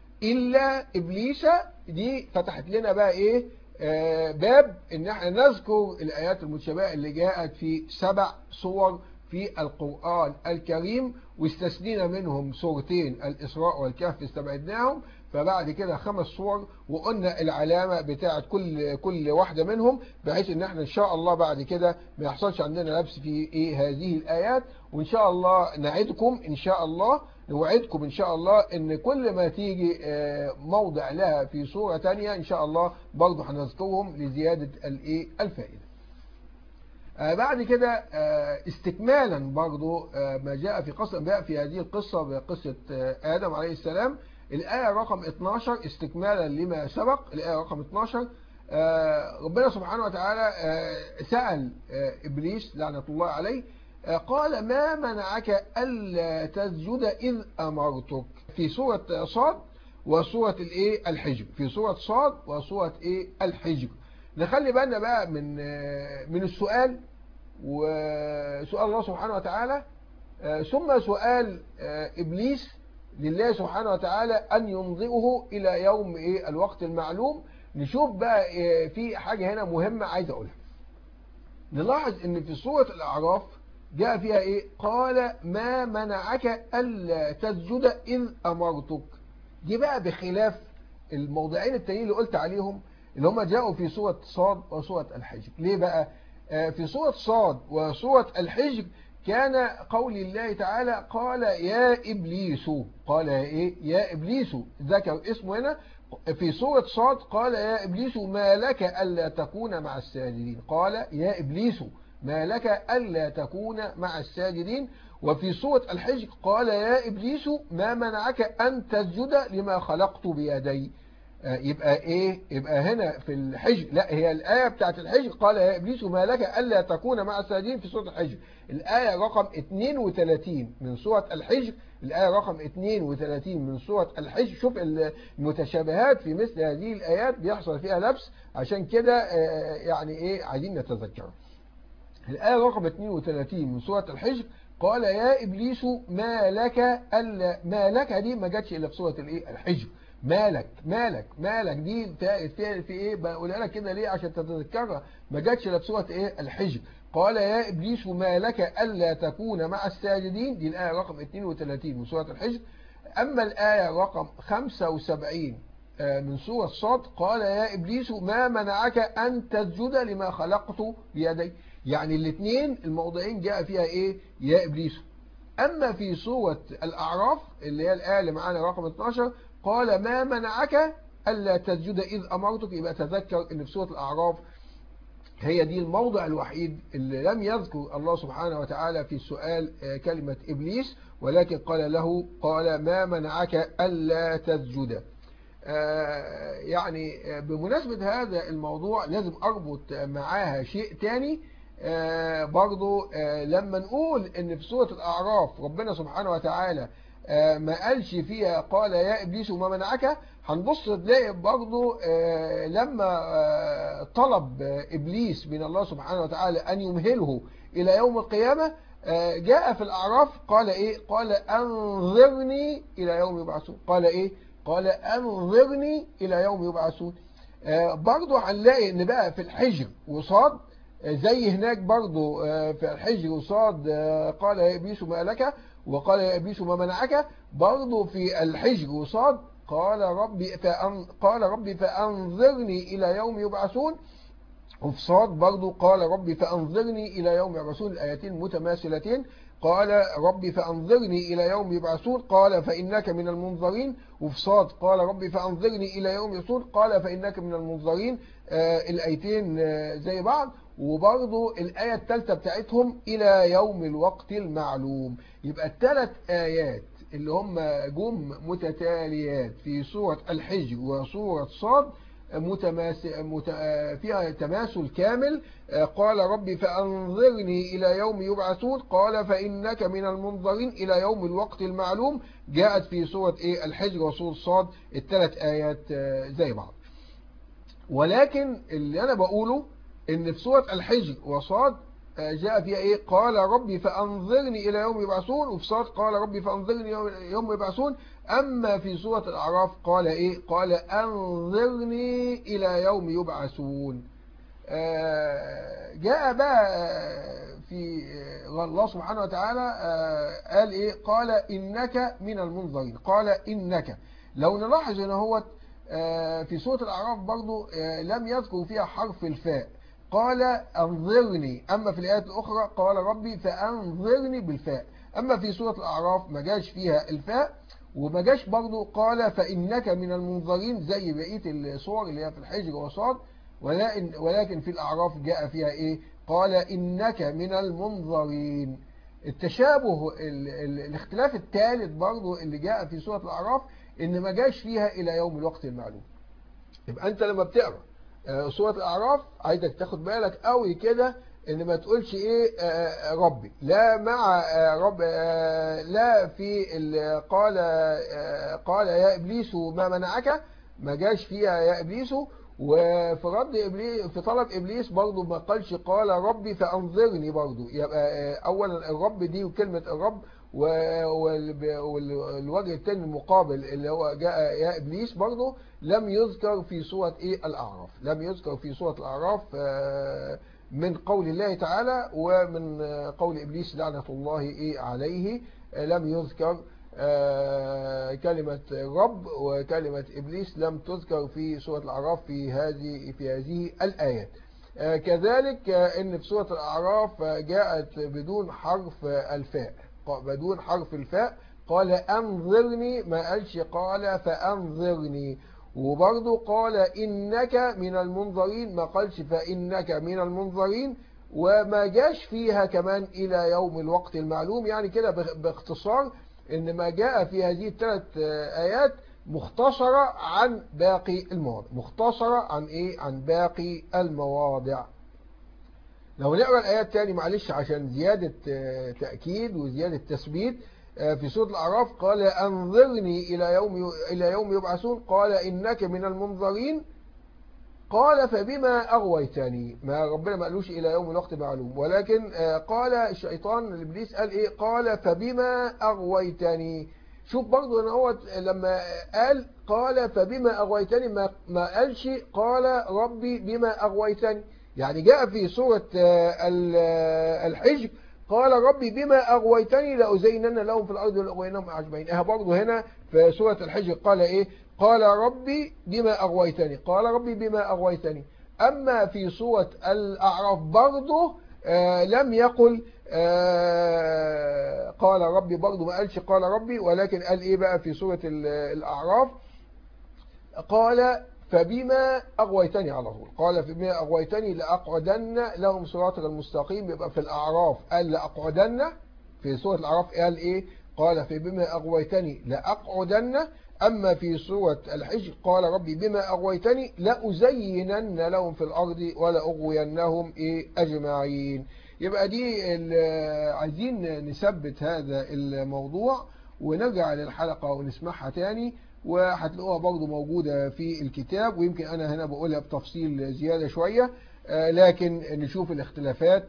إلا إبليس. دي فتحت لنا بقى إيه؟ آه باب إن احنا نذكر الآيات المتشابهة اللي جاءت في سبع صور في القرآن الكريم، واستثنينا منهم سورتين الإسراء والكهف استبعدناهم. فبعد كده خمس صور، وقلنا العلامة بتاعت كل كل واحدة منهم، بحيث ان احنا ان شاء الله بعد كده ما يحصلش عندنا لبس في ايه هذه الآيات. وان شاء الله نعدكم ان شاء الله نوعدكم ان شاء الله ان كل ما تيجي موضع لها في صورة تانية ان شاء الله برضه هنذكرهم لزيادة الايه الفائدة. بعد كده استكمالا برضه ما جاء في قصة الأنبياء في هذه القصة بقصة آدم عليه السلام. الآية رقم اتناشر استكمالا لما سبق. الآية رقم اتناشر ربنا سبحانه وتعالى سأل إبليس لعنة الله عليه، قال ما منعك ألا تسجد إذ أمرتك، في سورة صاد وسورة الإيه الحجر. في سورة صاد وسورة إيه الحجر. نخلي بالنا بقى من من السؤال وسؤال الله سبحانه وتعالى، ثم سؤال إبليس لله سبحانه وتعالى أن ينظره إلى يوم إيه الوقت المعلوم. نشوف بقى في حاجة هنا مهمة عايز أقولها. نلاحظ أن في سورة الأعراف جاء فيها إيه؟ قال ما منعك ألا تسجد إذ أمرتك. دي بقى بخلاف الموضعين التانيين اللي قلت عليهم اللي هم جاءوا في سورة صاد وسورة الحجر. ليه بقى؟ في سورة صاد وسورة الحجر كان قول الله تعالى قال يا إبليس، قال إيه؟ يا إبليس، ذكر اسمه هنا. في سورة صاد قال يا إبليس ما لك ألا تكون مع الساجدين، قال يا إبليس ما لك ألا تكون مع الساجدين. وفي سورة الحجر قال يا إبليس ما منعك أن تسجد لما خلقت بيدي. يبقى إيه؟ يبقى هنا في الحجر، لا هي الآية بتاعت الحجر قال يا إبليس ما لك ألا تكون مع الساجدين في سورة الحجر. الآية رقم اثنين وثلاثين من سورة الحجر، الآية رقم اثنين وثلاثين من سورة الحجر. شوف المتشابهات في مثل هذه الآيات بيحصل فيها لبس، عشان كده يعني إيه عايزين نتذكر. الآية رقم اثنين وثلاثين من سورة الحجر قال يا إبليس ما لك ألا، ما لك دي ما جاتش إلا في سورة الإيه الحجر. مالك مالك مالك دي في في ايه بقولها لك كده ليه عشان تتذكرها، ما جاتش الا في سوره ايه الحجر. قال يا ابليس ما لك الا تكون مع الساجدين، دي الايه رقم اثنين وثلاثين من سوره الحجر. اما الايه رقم خمسة وسبعين من سوره صاد قال يا ابليس ما منعك ان تسجد لما خلقت بيدي. يعني الاثنين الموضعين جاء فيها ايه يا ابليس. اما في سوره الاعراف اللي هي الايه اللي معانا رقم اثناشر قال ما منعك ألا تسجد إذ أمرتك. يبقى تذكر أن في سورة الأعراف هي دي الموضع الوحيد اللي لم يذكر الله سبحانه وتعالى في السؤال كلمة إبليس، ولكن قال له قال ما منعك ألا تسجد. يعني بمناسبة هذا الموضوع لازم أربط معاها شيء تاني برضو. لما نقول أن في سورة الأعراف ربنا سبحانه وتعالى ما قالش فيها قال يا إبليس وما منعك، هنبص نلاقي برضه لما طلب إبليس من الله سبحانه وتعالى أن يمهله إلى يوم القيامة جاء في الأعراف قال إيه؟ قال أنظرني إلى يوم يبعثون. قال إيه؟ قال أنظرني إلى يوم يبعثون. برضه هنلاقي إن بقى في الحجر وصاد زي هناك برضه في الحجر وصاد قال يا إبليس ما لك، وقال يا إبليس ما منعك. برضه في الحجر وصاد قال ربي فأن قال ربي فأنظرني إلى يوم يبعثون. وفي صاد برضه قال ربي فأنظرني إلى يوم يبعثون. الآيتين متماثلتين. قال ربي فأنظرني إلى يوم يبعثون قال فإنك من المنظرين. وفي صاد قال ربي فأنظرني إلى يوم يبعثون قال فإنك من المنظرين. آه الآيتين آه زي بعض. وبرضه الآية الثالثة بتاعتهم إلى يوم الوقت المعلوم. يبقى الثلاث آيات اللي هم جم متتاليات في سورة الحجر وسورة صاد متماثل مت... فيها تماثل كامل. قال ربي فأنظرني إلى يوم يبعثون قال فإنك من المنظرين إلى يوم الوقت المعلوم. جاءت في سورة إيه الحجر وسورة صاد الثلاث آيات زي بعض. ولكن اللي أنا بقوله إن في سورة الحجر وصاد جاء فيها إيه قال ربي فأنظرني إلى يوم يبعثون، وفي صاد قال ربي فأنظرني يوم يبعثون. أما في سورة الأعراف قال إيه قال أنظرني إلى يوم يبعثون. جاء بقى في الله سبحانه وتعالى قال إيه قال إنك من المنظرين. قال إنك لو نلاحظ هنا هو في سورة الأعراف برضو لم يذكر فيها حرف الفاء، قال أنظرني. أما في الآيات الأخرى قال ربي فأنظرني بالفاء. أما في سورة الأعراف ما جاش فيها الفاء، وما جاش برضو قال فإنك من المنظرين زي بقية الصور اللي هي في الحجر وصاد. ولكن, ولكن في الأعراف جاء فيها إيه قال إنك من المنظرين. التشابه ال ال الاختلاف الثالث برضو اللي جاء في سورة الأعراف إن ما جاش فيها إلى يوم الوقت المعلوم. يبقى أنت لما بتقرأ سورة الأعراف عايزك تاخد بالك قوي كده ان ما تقولش ايه آه ربي لا مع آه رب آه لا في قال آه قال يا ابليس ما منعك ما جاش فيها يا ابليس. وفي رد إبليس في طلب إبليس برضه ما قالش قال ربي فأنظرني برضه. يبقى أولا الرب دي وكلمة الرب، والوجه الثاني المقابل اللي هو جاء يا إبليس برضه لم يذكر في سورة إيه الأعراف. لم يذكر في سورة الأعراف من قول الله تعالى ومن قول إبليس لعنة الله إيه عليه. لم يذكر كلمة رب وكلمة إبليس لم تذكر في سورة الأعراف في هذه في هذه الآيات. كذلك إن في سورة الأعراف جاءت بدون حرف الفاء، بدون حرف الفاء. قال أنظرني، ما قالش قال فأنظرني. وبرضه قال إنك من المنظرين، ما قالش فإنك من المنظرين. وما جاش فيها كمان إلى يوم الوقت المعلوم. يعني كده باختصار إن ما جاء في هذه الثلاث آيات مختصرة عن باقي المواضع، مختصرة عن إيه؟ عن باقي المواضع. لو نقرأ الآيات تاني معلش عشان زيادة تأكيد وزيادة تثبيت. في سورة الأعراف قال أنظرني إلى يوم إلى يوم يبعثون، قال إنك من المنظرين، قال فبما أغويتني. ما ربنا ما قالوش إلى يوم الوقت معلوم، ولكن قال الشيطان الإبليس قال إيه؟ قال فبما أغويتني. شوف برضو أن هو لما قال قال فبما أغويتني ما ما قالش قال ربي بما أغويتني. يعني جاء في سورة الحجر قال ربي بما أغويتني لأزينن لهم في الأرض ولأغوينهم أجمعين. اه برضو هنا في سورة الحجر قال إيه؟ قال ربي بما أغويتني، قال ربي بما أغويتني. أما في سورة الأعراف برضه آه لم يقل آه قال ربي، برضه ما قالش قال ربي، ولكن قال إيه بقى في سورة الأعراف؟ قال فبما أغويتني على طول. قال فبما أغويتني لأقعدن لهم صراطك المستقيم. يبقى في الأعراف قال لأقعدن، في سورة الأعراف قال إيه؟ قال فبما أغويتني لأقعدن. أما في سورة الحجر قال ربي بما أغويتني لأزينن لهم في الأرض ولأغوينهم إيه أجمعين. يبقى دي عايزين نثبت هذا الموضوع ونرجع للحلقة ونسمعها تاني، وهتلاقوها برضو موجودة في الكتاب، ويمكن أنا هنا بقولها بتفصيل زيادة شوية، لكن نشوف الاختلافات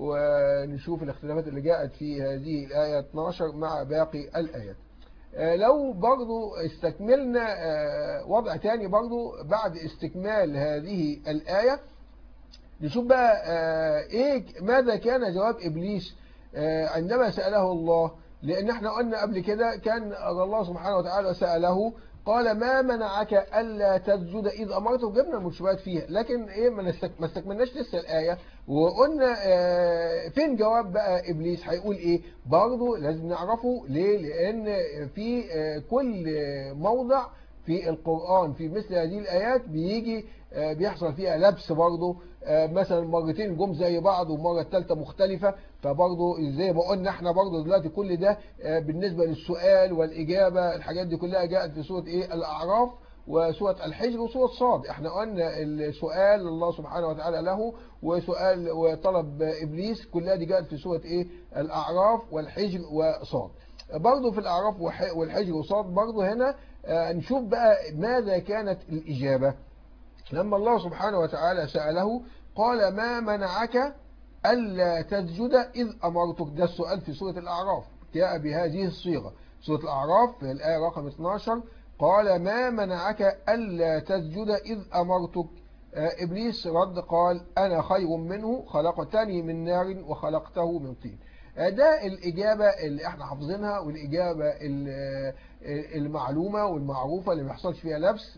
ونشوف الاختلافات اللي جاءت في هذه الآية اثناشر مع باقي الآيات. لو برضو استكملنا وضع تاني برضو بعد استكمال هذه الآية، نشوف بقى إيه ماذا كان جواب إبليس عندما سأله الله. لأن احنا قلنا قبل كده كان الله سبحانه وتعالى سأله قال ما منعك ألا تسجد إذ أمرتك. جبنا المشبهات فيها، لكن إيه ما استكملناش لسه الآية، وقلنا اه فين جواب بقى إبليس هيقول إيه. برضه لازم نعرفه. ليه؟ لأن في اه كل موضع في القرآن في مثل هذه الآيات بيجي اه بيحصل فيها لبس برضه. اه مثلا مرتين جم زي بعض والمرة الثالثة مختلفة، فبرضه زي ما قلنا احنا برضه دلوقتي كل ده اه بالنسبة للسؤال والإجابة، الحاجات دي كلها جاءت في سورة إيه الأعراف وسورة الحجر وسورة صاد. احنا قلنا السؤال الله سبحانه وتعالى له وسؤال وطلب إبليس كلها دي جاءت في سورة إيه الأعراف والحجر وصاد. برضه في الأعراف والحجر وصاد برضه هنا اه نشوف بقى ماذا كانت الإجابة. لما الله سبحانه وتعالى سأله قال ما منعك ألا تسجد إذ أمرتك. ده السؤال في سورة الأعراف جاء بهذه الصيغة. سورة الأعراف في الآية رقم اثناشر قال ما منعك ألا تسجد إذ أمرتك. إبليس رد قال أنا خير منه خلقتني من نار وخلقته من طين. ده الإجابة اللي احنا حافظينها والإجابة المعلومة والمعروفة اللي ما يحصلش فيها لبس.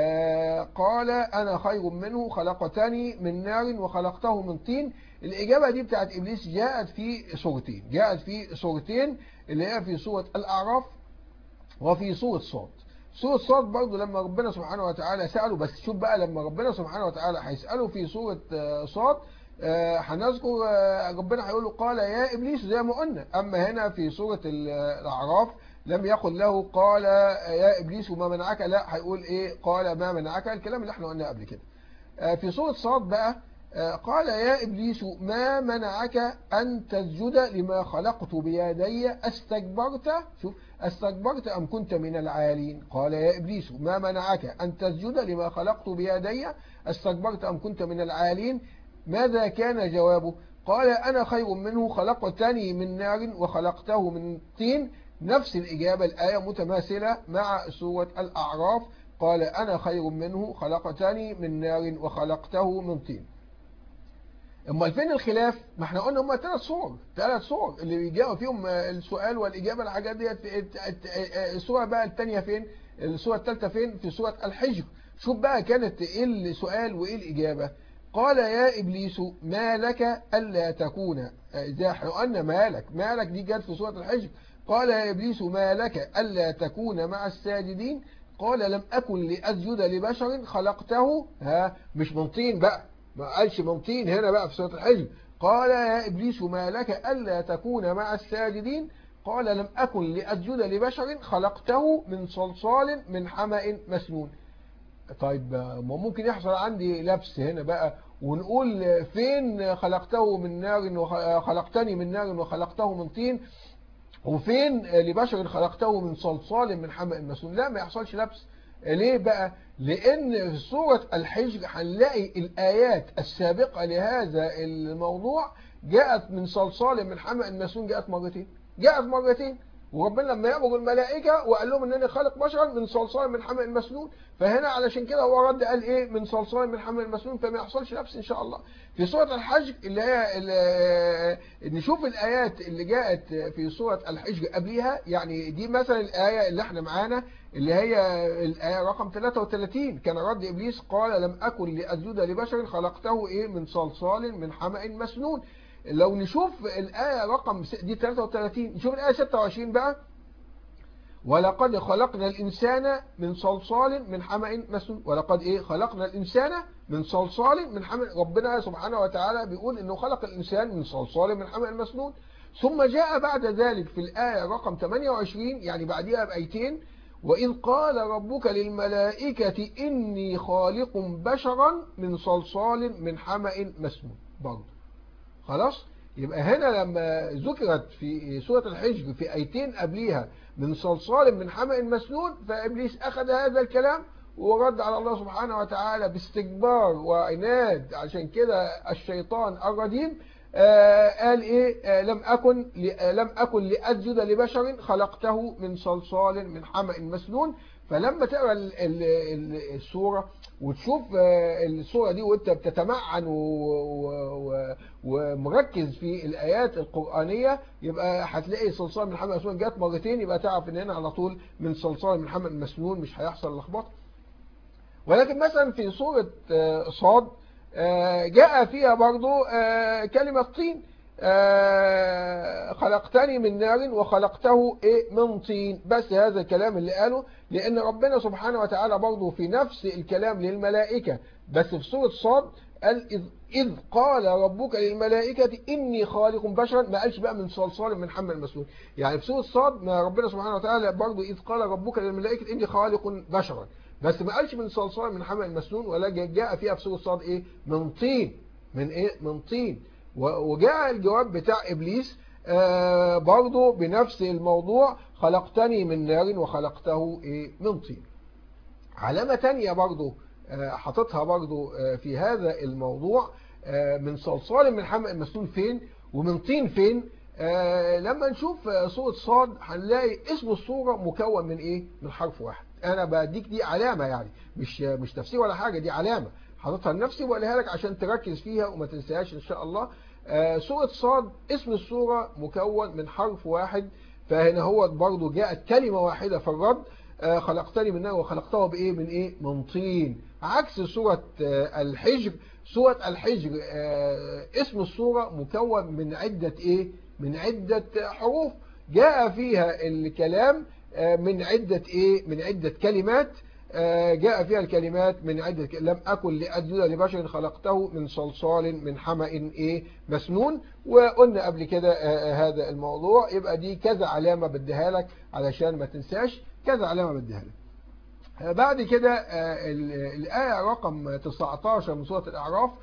قال أنا خير منه خلقتني من نار وخلقته من طين. الإجابة دي بتاعت إبليس جاءت في سورتين، جاءت في سورتين اللي هي في سورة الأعراف وفي سورة صاد. سورة صاد برضو لما ربنا سبحانه وتعالى سأله، بس شوف بقى لما ربنا سبحانه وتعالى هيسأله في سورة صاد هنذكر ربنا هيقول له قال يا إبليس زي ما قلنا. أما هنا في سورة الأعراف لم يقل له قال يا إبليس وما منعك، لا هيقول إيه قال ما منعك، الكلام اللي احنا قلناه قبل كده. في سورة صاد بقى قال يا إبليس ما منعك أن تسجد لما خلقت بيدي استكبرت شوف استكبرت أم كنت من العالين. قال يا إبليس ما منعك أن تسجد لما خلقت بيدي استكبرت أم كنت من العالين. ماذا كان جوابه؟ قال أنا خير منه خلقتني من نار وخلقته من طين. نفس الإجابة، الآية متماثلة مع سورة الأعراف. قال أنا خير منه خلقتني من نار وخلقته من طين. امال فين الخلاف؟ ما احنا قلنا هم ثلاث صور ثلاث صور اللي بيجاوب فيهم السؤال والاجابه الحاجات ديت. الصوره بقى الثانيه فين؟ الصوره الثالثه فين؟ في سوره الحجر. شوف بقى كانت ايه السؤال وايه الاجابه. قال يا ابليس ما لك الا تكون، اذا احنا قلنا ما لك ما لك دي جت في سوره الحجر. قال يا ابليس ما لك الا تكون مع الساجدين. قال لم اكن لاسجد لبشر خلقته ها مش من طين بقى، ما قالش من طين هنا بقى في سورة الحجر. قال يا إبليس ما لك ألا تكون مع الساجدين. قال لم أكن لأسجد لبشر خلقته من صلصال من حمأ مسنون. طيب ما ممكن يحصل عندي لبس هنا بقى ونقول فين خلقته من نار وخلقتني من نار وخلقته من طين، وفين لبشر خلقته من صلصال من حمأ مسنون؟ لا، ما يحصلش لبس. ليه بقى؟ لأن في سورة الحجر هنلاقي الآيات السابقة لهذا الموضوع جاءت من صلصال من حمأ مسنون، جاءت مرتين جاءت مرتين وربنا لما يأمر الملائكة وقال لهم إنني خالق بشرا من صلصال من حمأ مسنون، فهنا علشان كده هو رد قال إيه؟ من صلصال من حمأ مسنون، فما يحصلش نفس إن شاء الله. في سورة الحجر اللي هي اللي نشوف الآيات اللي جاءت في سورة الحجر قبلها، يعني دي مثلا الآية اللي احنا معانا اللي هي الآية رقم ثلاثة وثلاثين. كان رد إبليس قال لم أكن لأسجد لبشر خلقته إيه؟ من صلصال من حمأ مسنون. لو نشوف الآية رقم دي ثلاثة وثلاثين، نشوف الآية ستة وعشرين بقى. ولقد خلقنا الإنسان من صلصال من حمأ مسنون. ولقد إيه؟ خلقنا الإنسان من صلصال من حمأ. ربنا سبحانه وتعالى بيقول إنه خلق الإنسان من صلصال من حمأ مسنون. ثم جاء بعد ذلك في الآية رقم ثمانية وعشرين، يعني بعدها بآيتين، وإذ قال ربك للملائكة إني خالق بشرا من صلصال من حمأ مسنون. برضه خلاص. يبقى هنا لما ذكرت في سورة الحجر في آيتين قبليها من صلصال من حمأ مسنون، فإبليس أخذ هذا الكلام ورد على الله سبحانه وتعالى باستكبار وعناد. عشان كده الشيطان الرجيم آه قال إيه؟ آه لم أكن لم أكن لأسجد لبشر خلقته من صلصال من حمأ مسنون. فلما تقرأ السورة وتشوف السورة دي وانت بتتمعن ومركز في الآيات القرآنية، يبقى هتلاقي صلصال من حمأ مسنون جات مرتين، يبقى تعرف ان هنا على طول من صلصال من حمأ مسنون، مش هيحصل لخبطه. ولكن مثلا في سورة صاد جاء فيها برضو كلمة طين. خلقتني من نار وخلقته إيه؟ من طين. بس هذا الكلام اللي قاله لأن ربنا سبحانه وتعالى برضو في نفس الكلام للملائكة، بس في سورة صاد قال إذ, إذ قال ربك للملائكة إني خالق بشرا. ما قالش بقى من صلصال من حمأ مسنون. يعني في سورة صاد ما ربنا سبحانه وتعالى برضو إذ قال ربك للملائكة إني خالق بشرا، بس ما قالش من صلصال من حمأ مسنون، ولا جاء فيها في سورة صاد إيه؟ من طين. من إيه؟ من طين. وجاء الجواب بتاع إبليس آه برضو بنفس الموضوع، خلقتني من نار وخلقته إيه؟ من طين. علامة تانية برضو آه حطتها برضو آه في هذا الموضوع، آه من صلصال من حمأ مسنون فين ومن طين فين. آه لما نشوف سورة صاد هنلاقي اسم السورة مكون من إيه؟ من حرف واحد. أنا بديك دي علامة، يعني مش مش تفسير ولا حاجة، دي علامة حاططها لنفسي وقالها لك عشان تركز فيها وما تنساهاش إن شاء الله. آه سورة صاد اسم السورة مكون من حرف واحد، فهنا هو برضو جاءت كلمة واحدة في الرد. آه خلقتني من نار وخلقته بإيه؟ من إيه؟ من طين. عكس سورة آه الحجر. سورة الحجر آه اسم السورة مكون من عدة إيه؟ من عدة حروف، جاء فيها الكلام آه من عدة إيه؟ من عدة كلمات. جاء فيها الكلمات من عدة. لم أكن لأسجد لبشر خلقته من صلصال من حمأ إيه؟ مسنون. وقلنا قبل كده هذا الموضوع. يبقى دي كذا علامة بديها لك علشان ما تنساش، كذا علامة بديها لك. بعد كده الآية رقم تسعة عشر من سورة الأعراف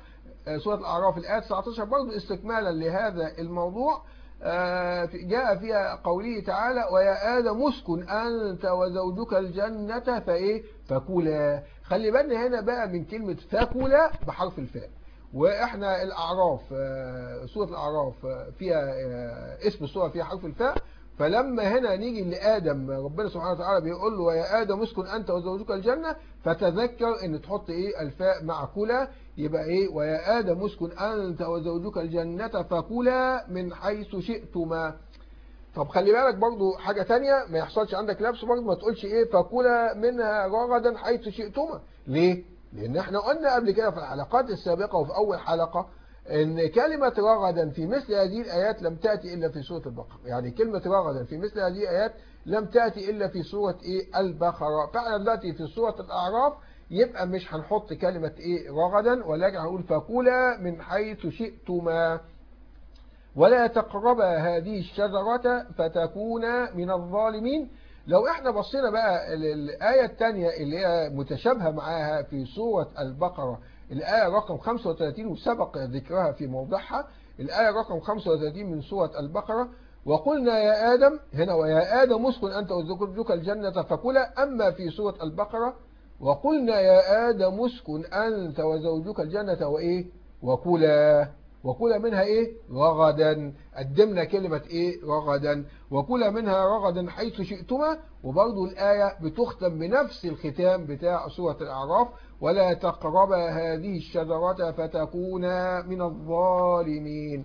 سورة الأعراف الآية تسعة عشر برضه استكمالا لهذا الموضوع، جاء فيها قوله تعالى ويا آدم اسكن أنت وزوجك الجنة فإيه فكلا. خلي بالنا هنا بقى من كلمة فكلا بحرف الفاء. وإحنا الأعراف سورة الأعراف فيها اسم السورة فيها حرف الفاء، فلما هنا نيجي لآدم ربنا سبحانه وتعالى بيقول له ويا آدم اسكن أنت وزوجك الجنة، فتذكر ان تحط ايه الفاء مع كلا، يبقى ايه ويا آدم اسكن أنت وزوجك الجنة فكلا من حيث شئتما. طب خلي بالك برضو حاجة تانية ما يحصلش عندك لبس برضو، ما تقولش ايه فكلا منها رغدا حيث شئتما. ليه؟ لان احنا قلنا قبل كده في الحلقات السابقة وفي اول حلقة ان كلمة رغدا في مثل هذه الآيات لم تأتي إلا في سورة البقرة. يعني كلمة رغدا في مثل هذه الآيات لم تأتي إلا في سورة إيه البقرة. فاحنا دلوقتي في سورة الأعراف يبقى مش هنحط كلمة إيه رغدا، ولكن هنقول فكلا من حيث شئتما ولا تقربا هذه الشجرة فتكونا من الظالمين. لو احنا بصينا بقى الآية الثانية اللي هي متشابهة معاها في سورة البقرة، الآية رقم خمسة وثلاثين وسبق ذكرها في موضعها، الآية رقم خمسة وثلاثين من سورة البقرة وقلنا يا آدم، هنا ويا آدم اسكن أنت وزوجك الجنة فكلا. أما في سورة البقرة وقلنا يا آدم اسكن أنت وزوجك الجنة وإيه وكلا، وكلا منها إيه رغدا. قدمنا كلمة إيه رغدا، وكلا منها رغدا حيث شئتما. وبرضو الآية بتختم بنفس الختام بتاع سورة الأعراف ولا تقربا هذه الشجرة فتكونا من الظالمين.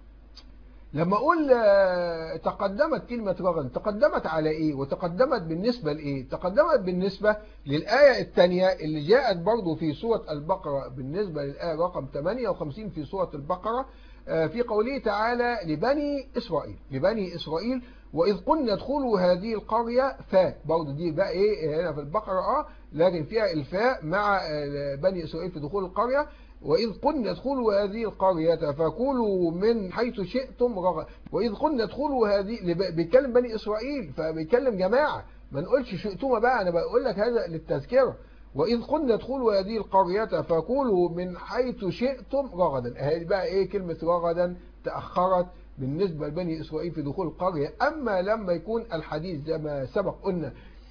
لما أقول تقدمت كلمة رغد، تقدمت على إيه وتقدمت بالنسبة لإيه؟ تقدمت بالنسبة للآية الثانية اللي جاءت برضو في سورة البقرة بالنسبة للآية رقم ثمانية وخمسين في سورة البقرة في قوله تعالى لبني إسرائيل، لبني إسرائيل وإذ قلنا ادخلوا هذه القرية فاء، برضو دي بقى إيه هنا في البقرة آه لكن فيها الفاء مع بني إسرائيل في دخول القرية. وإذ قلنا ادخلوا هذه القرية فكلوا من حيث شئتم رغدا. وإذ قلنا ادخلوا هذه، بيتكلم بني إسرائيل فبيتكلم جماعة، ما نقولش شئتم بقى، أنا بقول لك هذا للتذكرة. وإذ قلنا ادخلوا هذه القرية فكلوا من حيث شئتم رغدا. هذه بقى إيه كلمة رغدا تأخرت بالنسبة لبني إسرائيل في دخول القرية. أما لما يكون الحديث زي ما سبق قلنا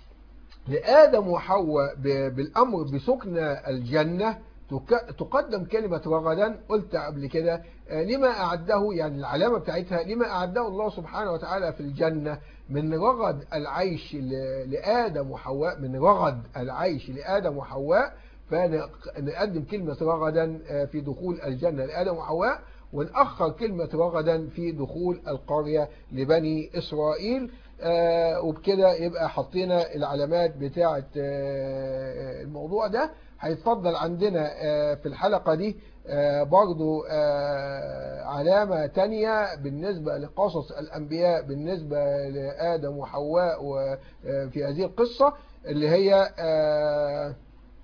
لآدم وحواء بالأمر بسكن الجنة تقدم كلمة رغدا. قلت قبل كده لما أعده، يعني العلامة بتاعتها لما أعده الله سبحانه وتعالى في الجنة من رغد العيش لآدم وحواء، من رغد العيش لآدم وحواء، فنقدم كلمة رغدا في دخول الجنة لآدم وحواء، ونأخر كلمة رغدا في دخول القرية لبني إسرائيل. آه وبكده يبقى حطينا العلامات بتاعة آه الموضوع ده. هيتفضل عندنا آه في الحلقة دي آه برضو آه علامة تانية بالنسبة لقصص الأنبياء بالنسبة لآدم وحواء وفي هذه القصة اللي هي آه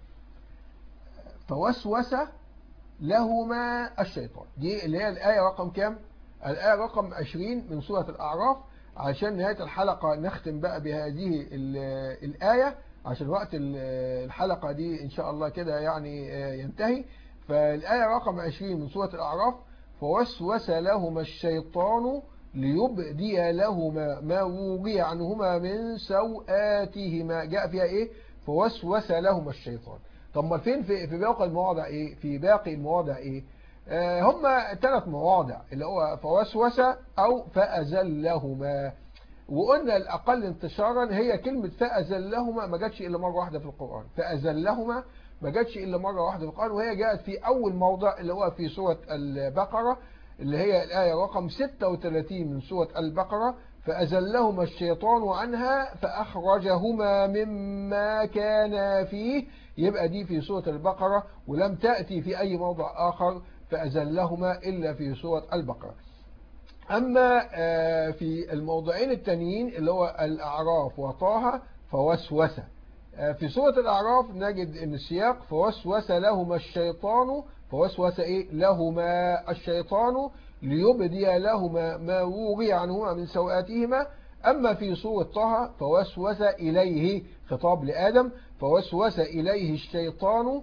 فوسوس لهما الشيطان. دي اللي هي الآية رقم كام؟ الآية رقم عشرين من سورة الأعراف. عشان نهاية الحلقة نختم بقى بهذه الآية عشان وقت الحلقة دي إن شاء الله كده يعني ينتهي. فالآية رقم عشرين من سورة الأعراف فوسوس لهما الشيطان ليبدي لهما ما وغي عنهما من سوآتهما. جاء فيها إيه؟ فوسوس لهما الشيطان. طب ما فين في في باقي المواضع إيه؟ في باقي المواضع إيه؟ آه هم ثلاث مواضع اللي هو فوسوس أو فأزلهما. وقلنا الأقل انتشارا هي كلمة فأزلهما، ما جاتش إلا مرة واحدة في القرآن. فأزلهما ما جاتش إلا مرة واحدة في القرآن، وهي جاءت في أول موضع اللي هو في سورة البقرة اللي هي الآية رقم ستة وثلاثين من سورة البقرة. فأزلهما الشيطان عنها فأخرجهما مما كان فيه. يبقى دي في سورة البقرة ولم تأتي في أي موضع آخر فأزلهما إلا في سورة البقرة. أما في الموضعين التانيين اللي هو الأعراف وطه فوسوس. في سورة الأعراف نجد أن السياق فوسوس لهما الشيطان، فوسوس إيه لهما الشيطان ليبدي لهما ما وغي عنهما من سوآتهما. أما في سورة طه فوسوس إليه، خطاب لآدم، فوسوس إليه الشيطان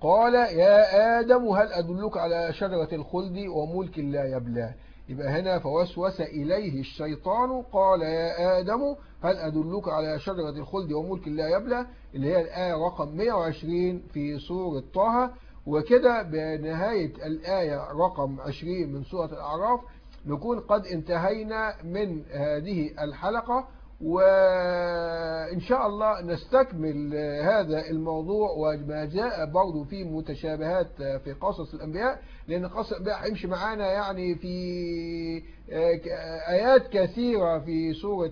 قال يا آدم هل أدلك على شجرة الخلد وملك لا يبلى. يبقى هنا فوسوس إليه الشيطان قال يا آدم هل أدلك على شجرة الخلد وملك لا يبلى، اللي هي الآية رقم مئة وعشرين في سورة طه. وكده بنهاية الآية رقم عشرين من سورة الأعراف نكون قد انتهينا من هذه الحلقة، وإن شاء الله نستكمل هذا الموضوع وما جاء برضو في متشابهات في قصص الأنبياء، لأن قصص الأنبياء هيمشي معانا يعني في آيات كثيرة في سورة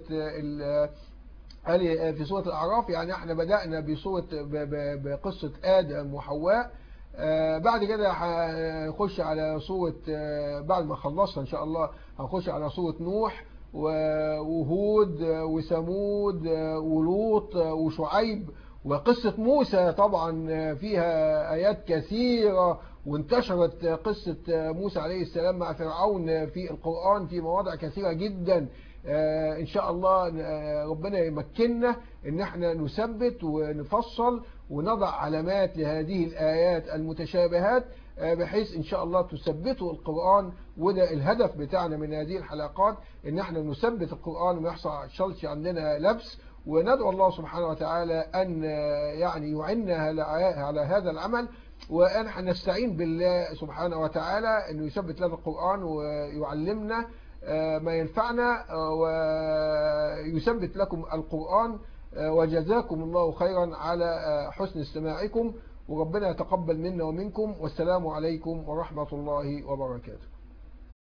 في سورة الأعراف. يعني احنا بدأنا بسورة بقصة آدم وحواء، بعد كده هنخش على سورة، بعد ما خلصنا إن شاء الله هنخش على سورة نوح وهود وثمود ولوط وشعيب، وقصة موسى طبعا فيها آيات كثيرة، وانتشرت قصة موسى عليه السلام مع فرعون في القرآن في مواضع كثيرة جدا. إن شاء الله ربنا يمكننا إن احنا نثبت ونفصل ونضع علامات لهذه الآيات المتشابهات، بحيث إن شاء الله تثبتوا القرآن. وده الهدف بتاعنا من هذه الحلقات، إن احنا نثبت القرآن وما يحصلش عندنا لبس. وندعو الله سبحانه وتعالى أن يعني يعيننا على هذا العمل، ونحن نستعين بالله سبحانه وتعالى أنه يثبت لنا القرآن ويعلمنا ما ينفعنا ويثبت لكم القرآن. وجزاكم الله خيرا على حسن استماعكم، وربنا يتقبل منا ومنكم، والسلام عليكم ورحمة الله وبركاته.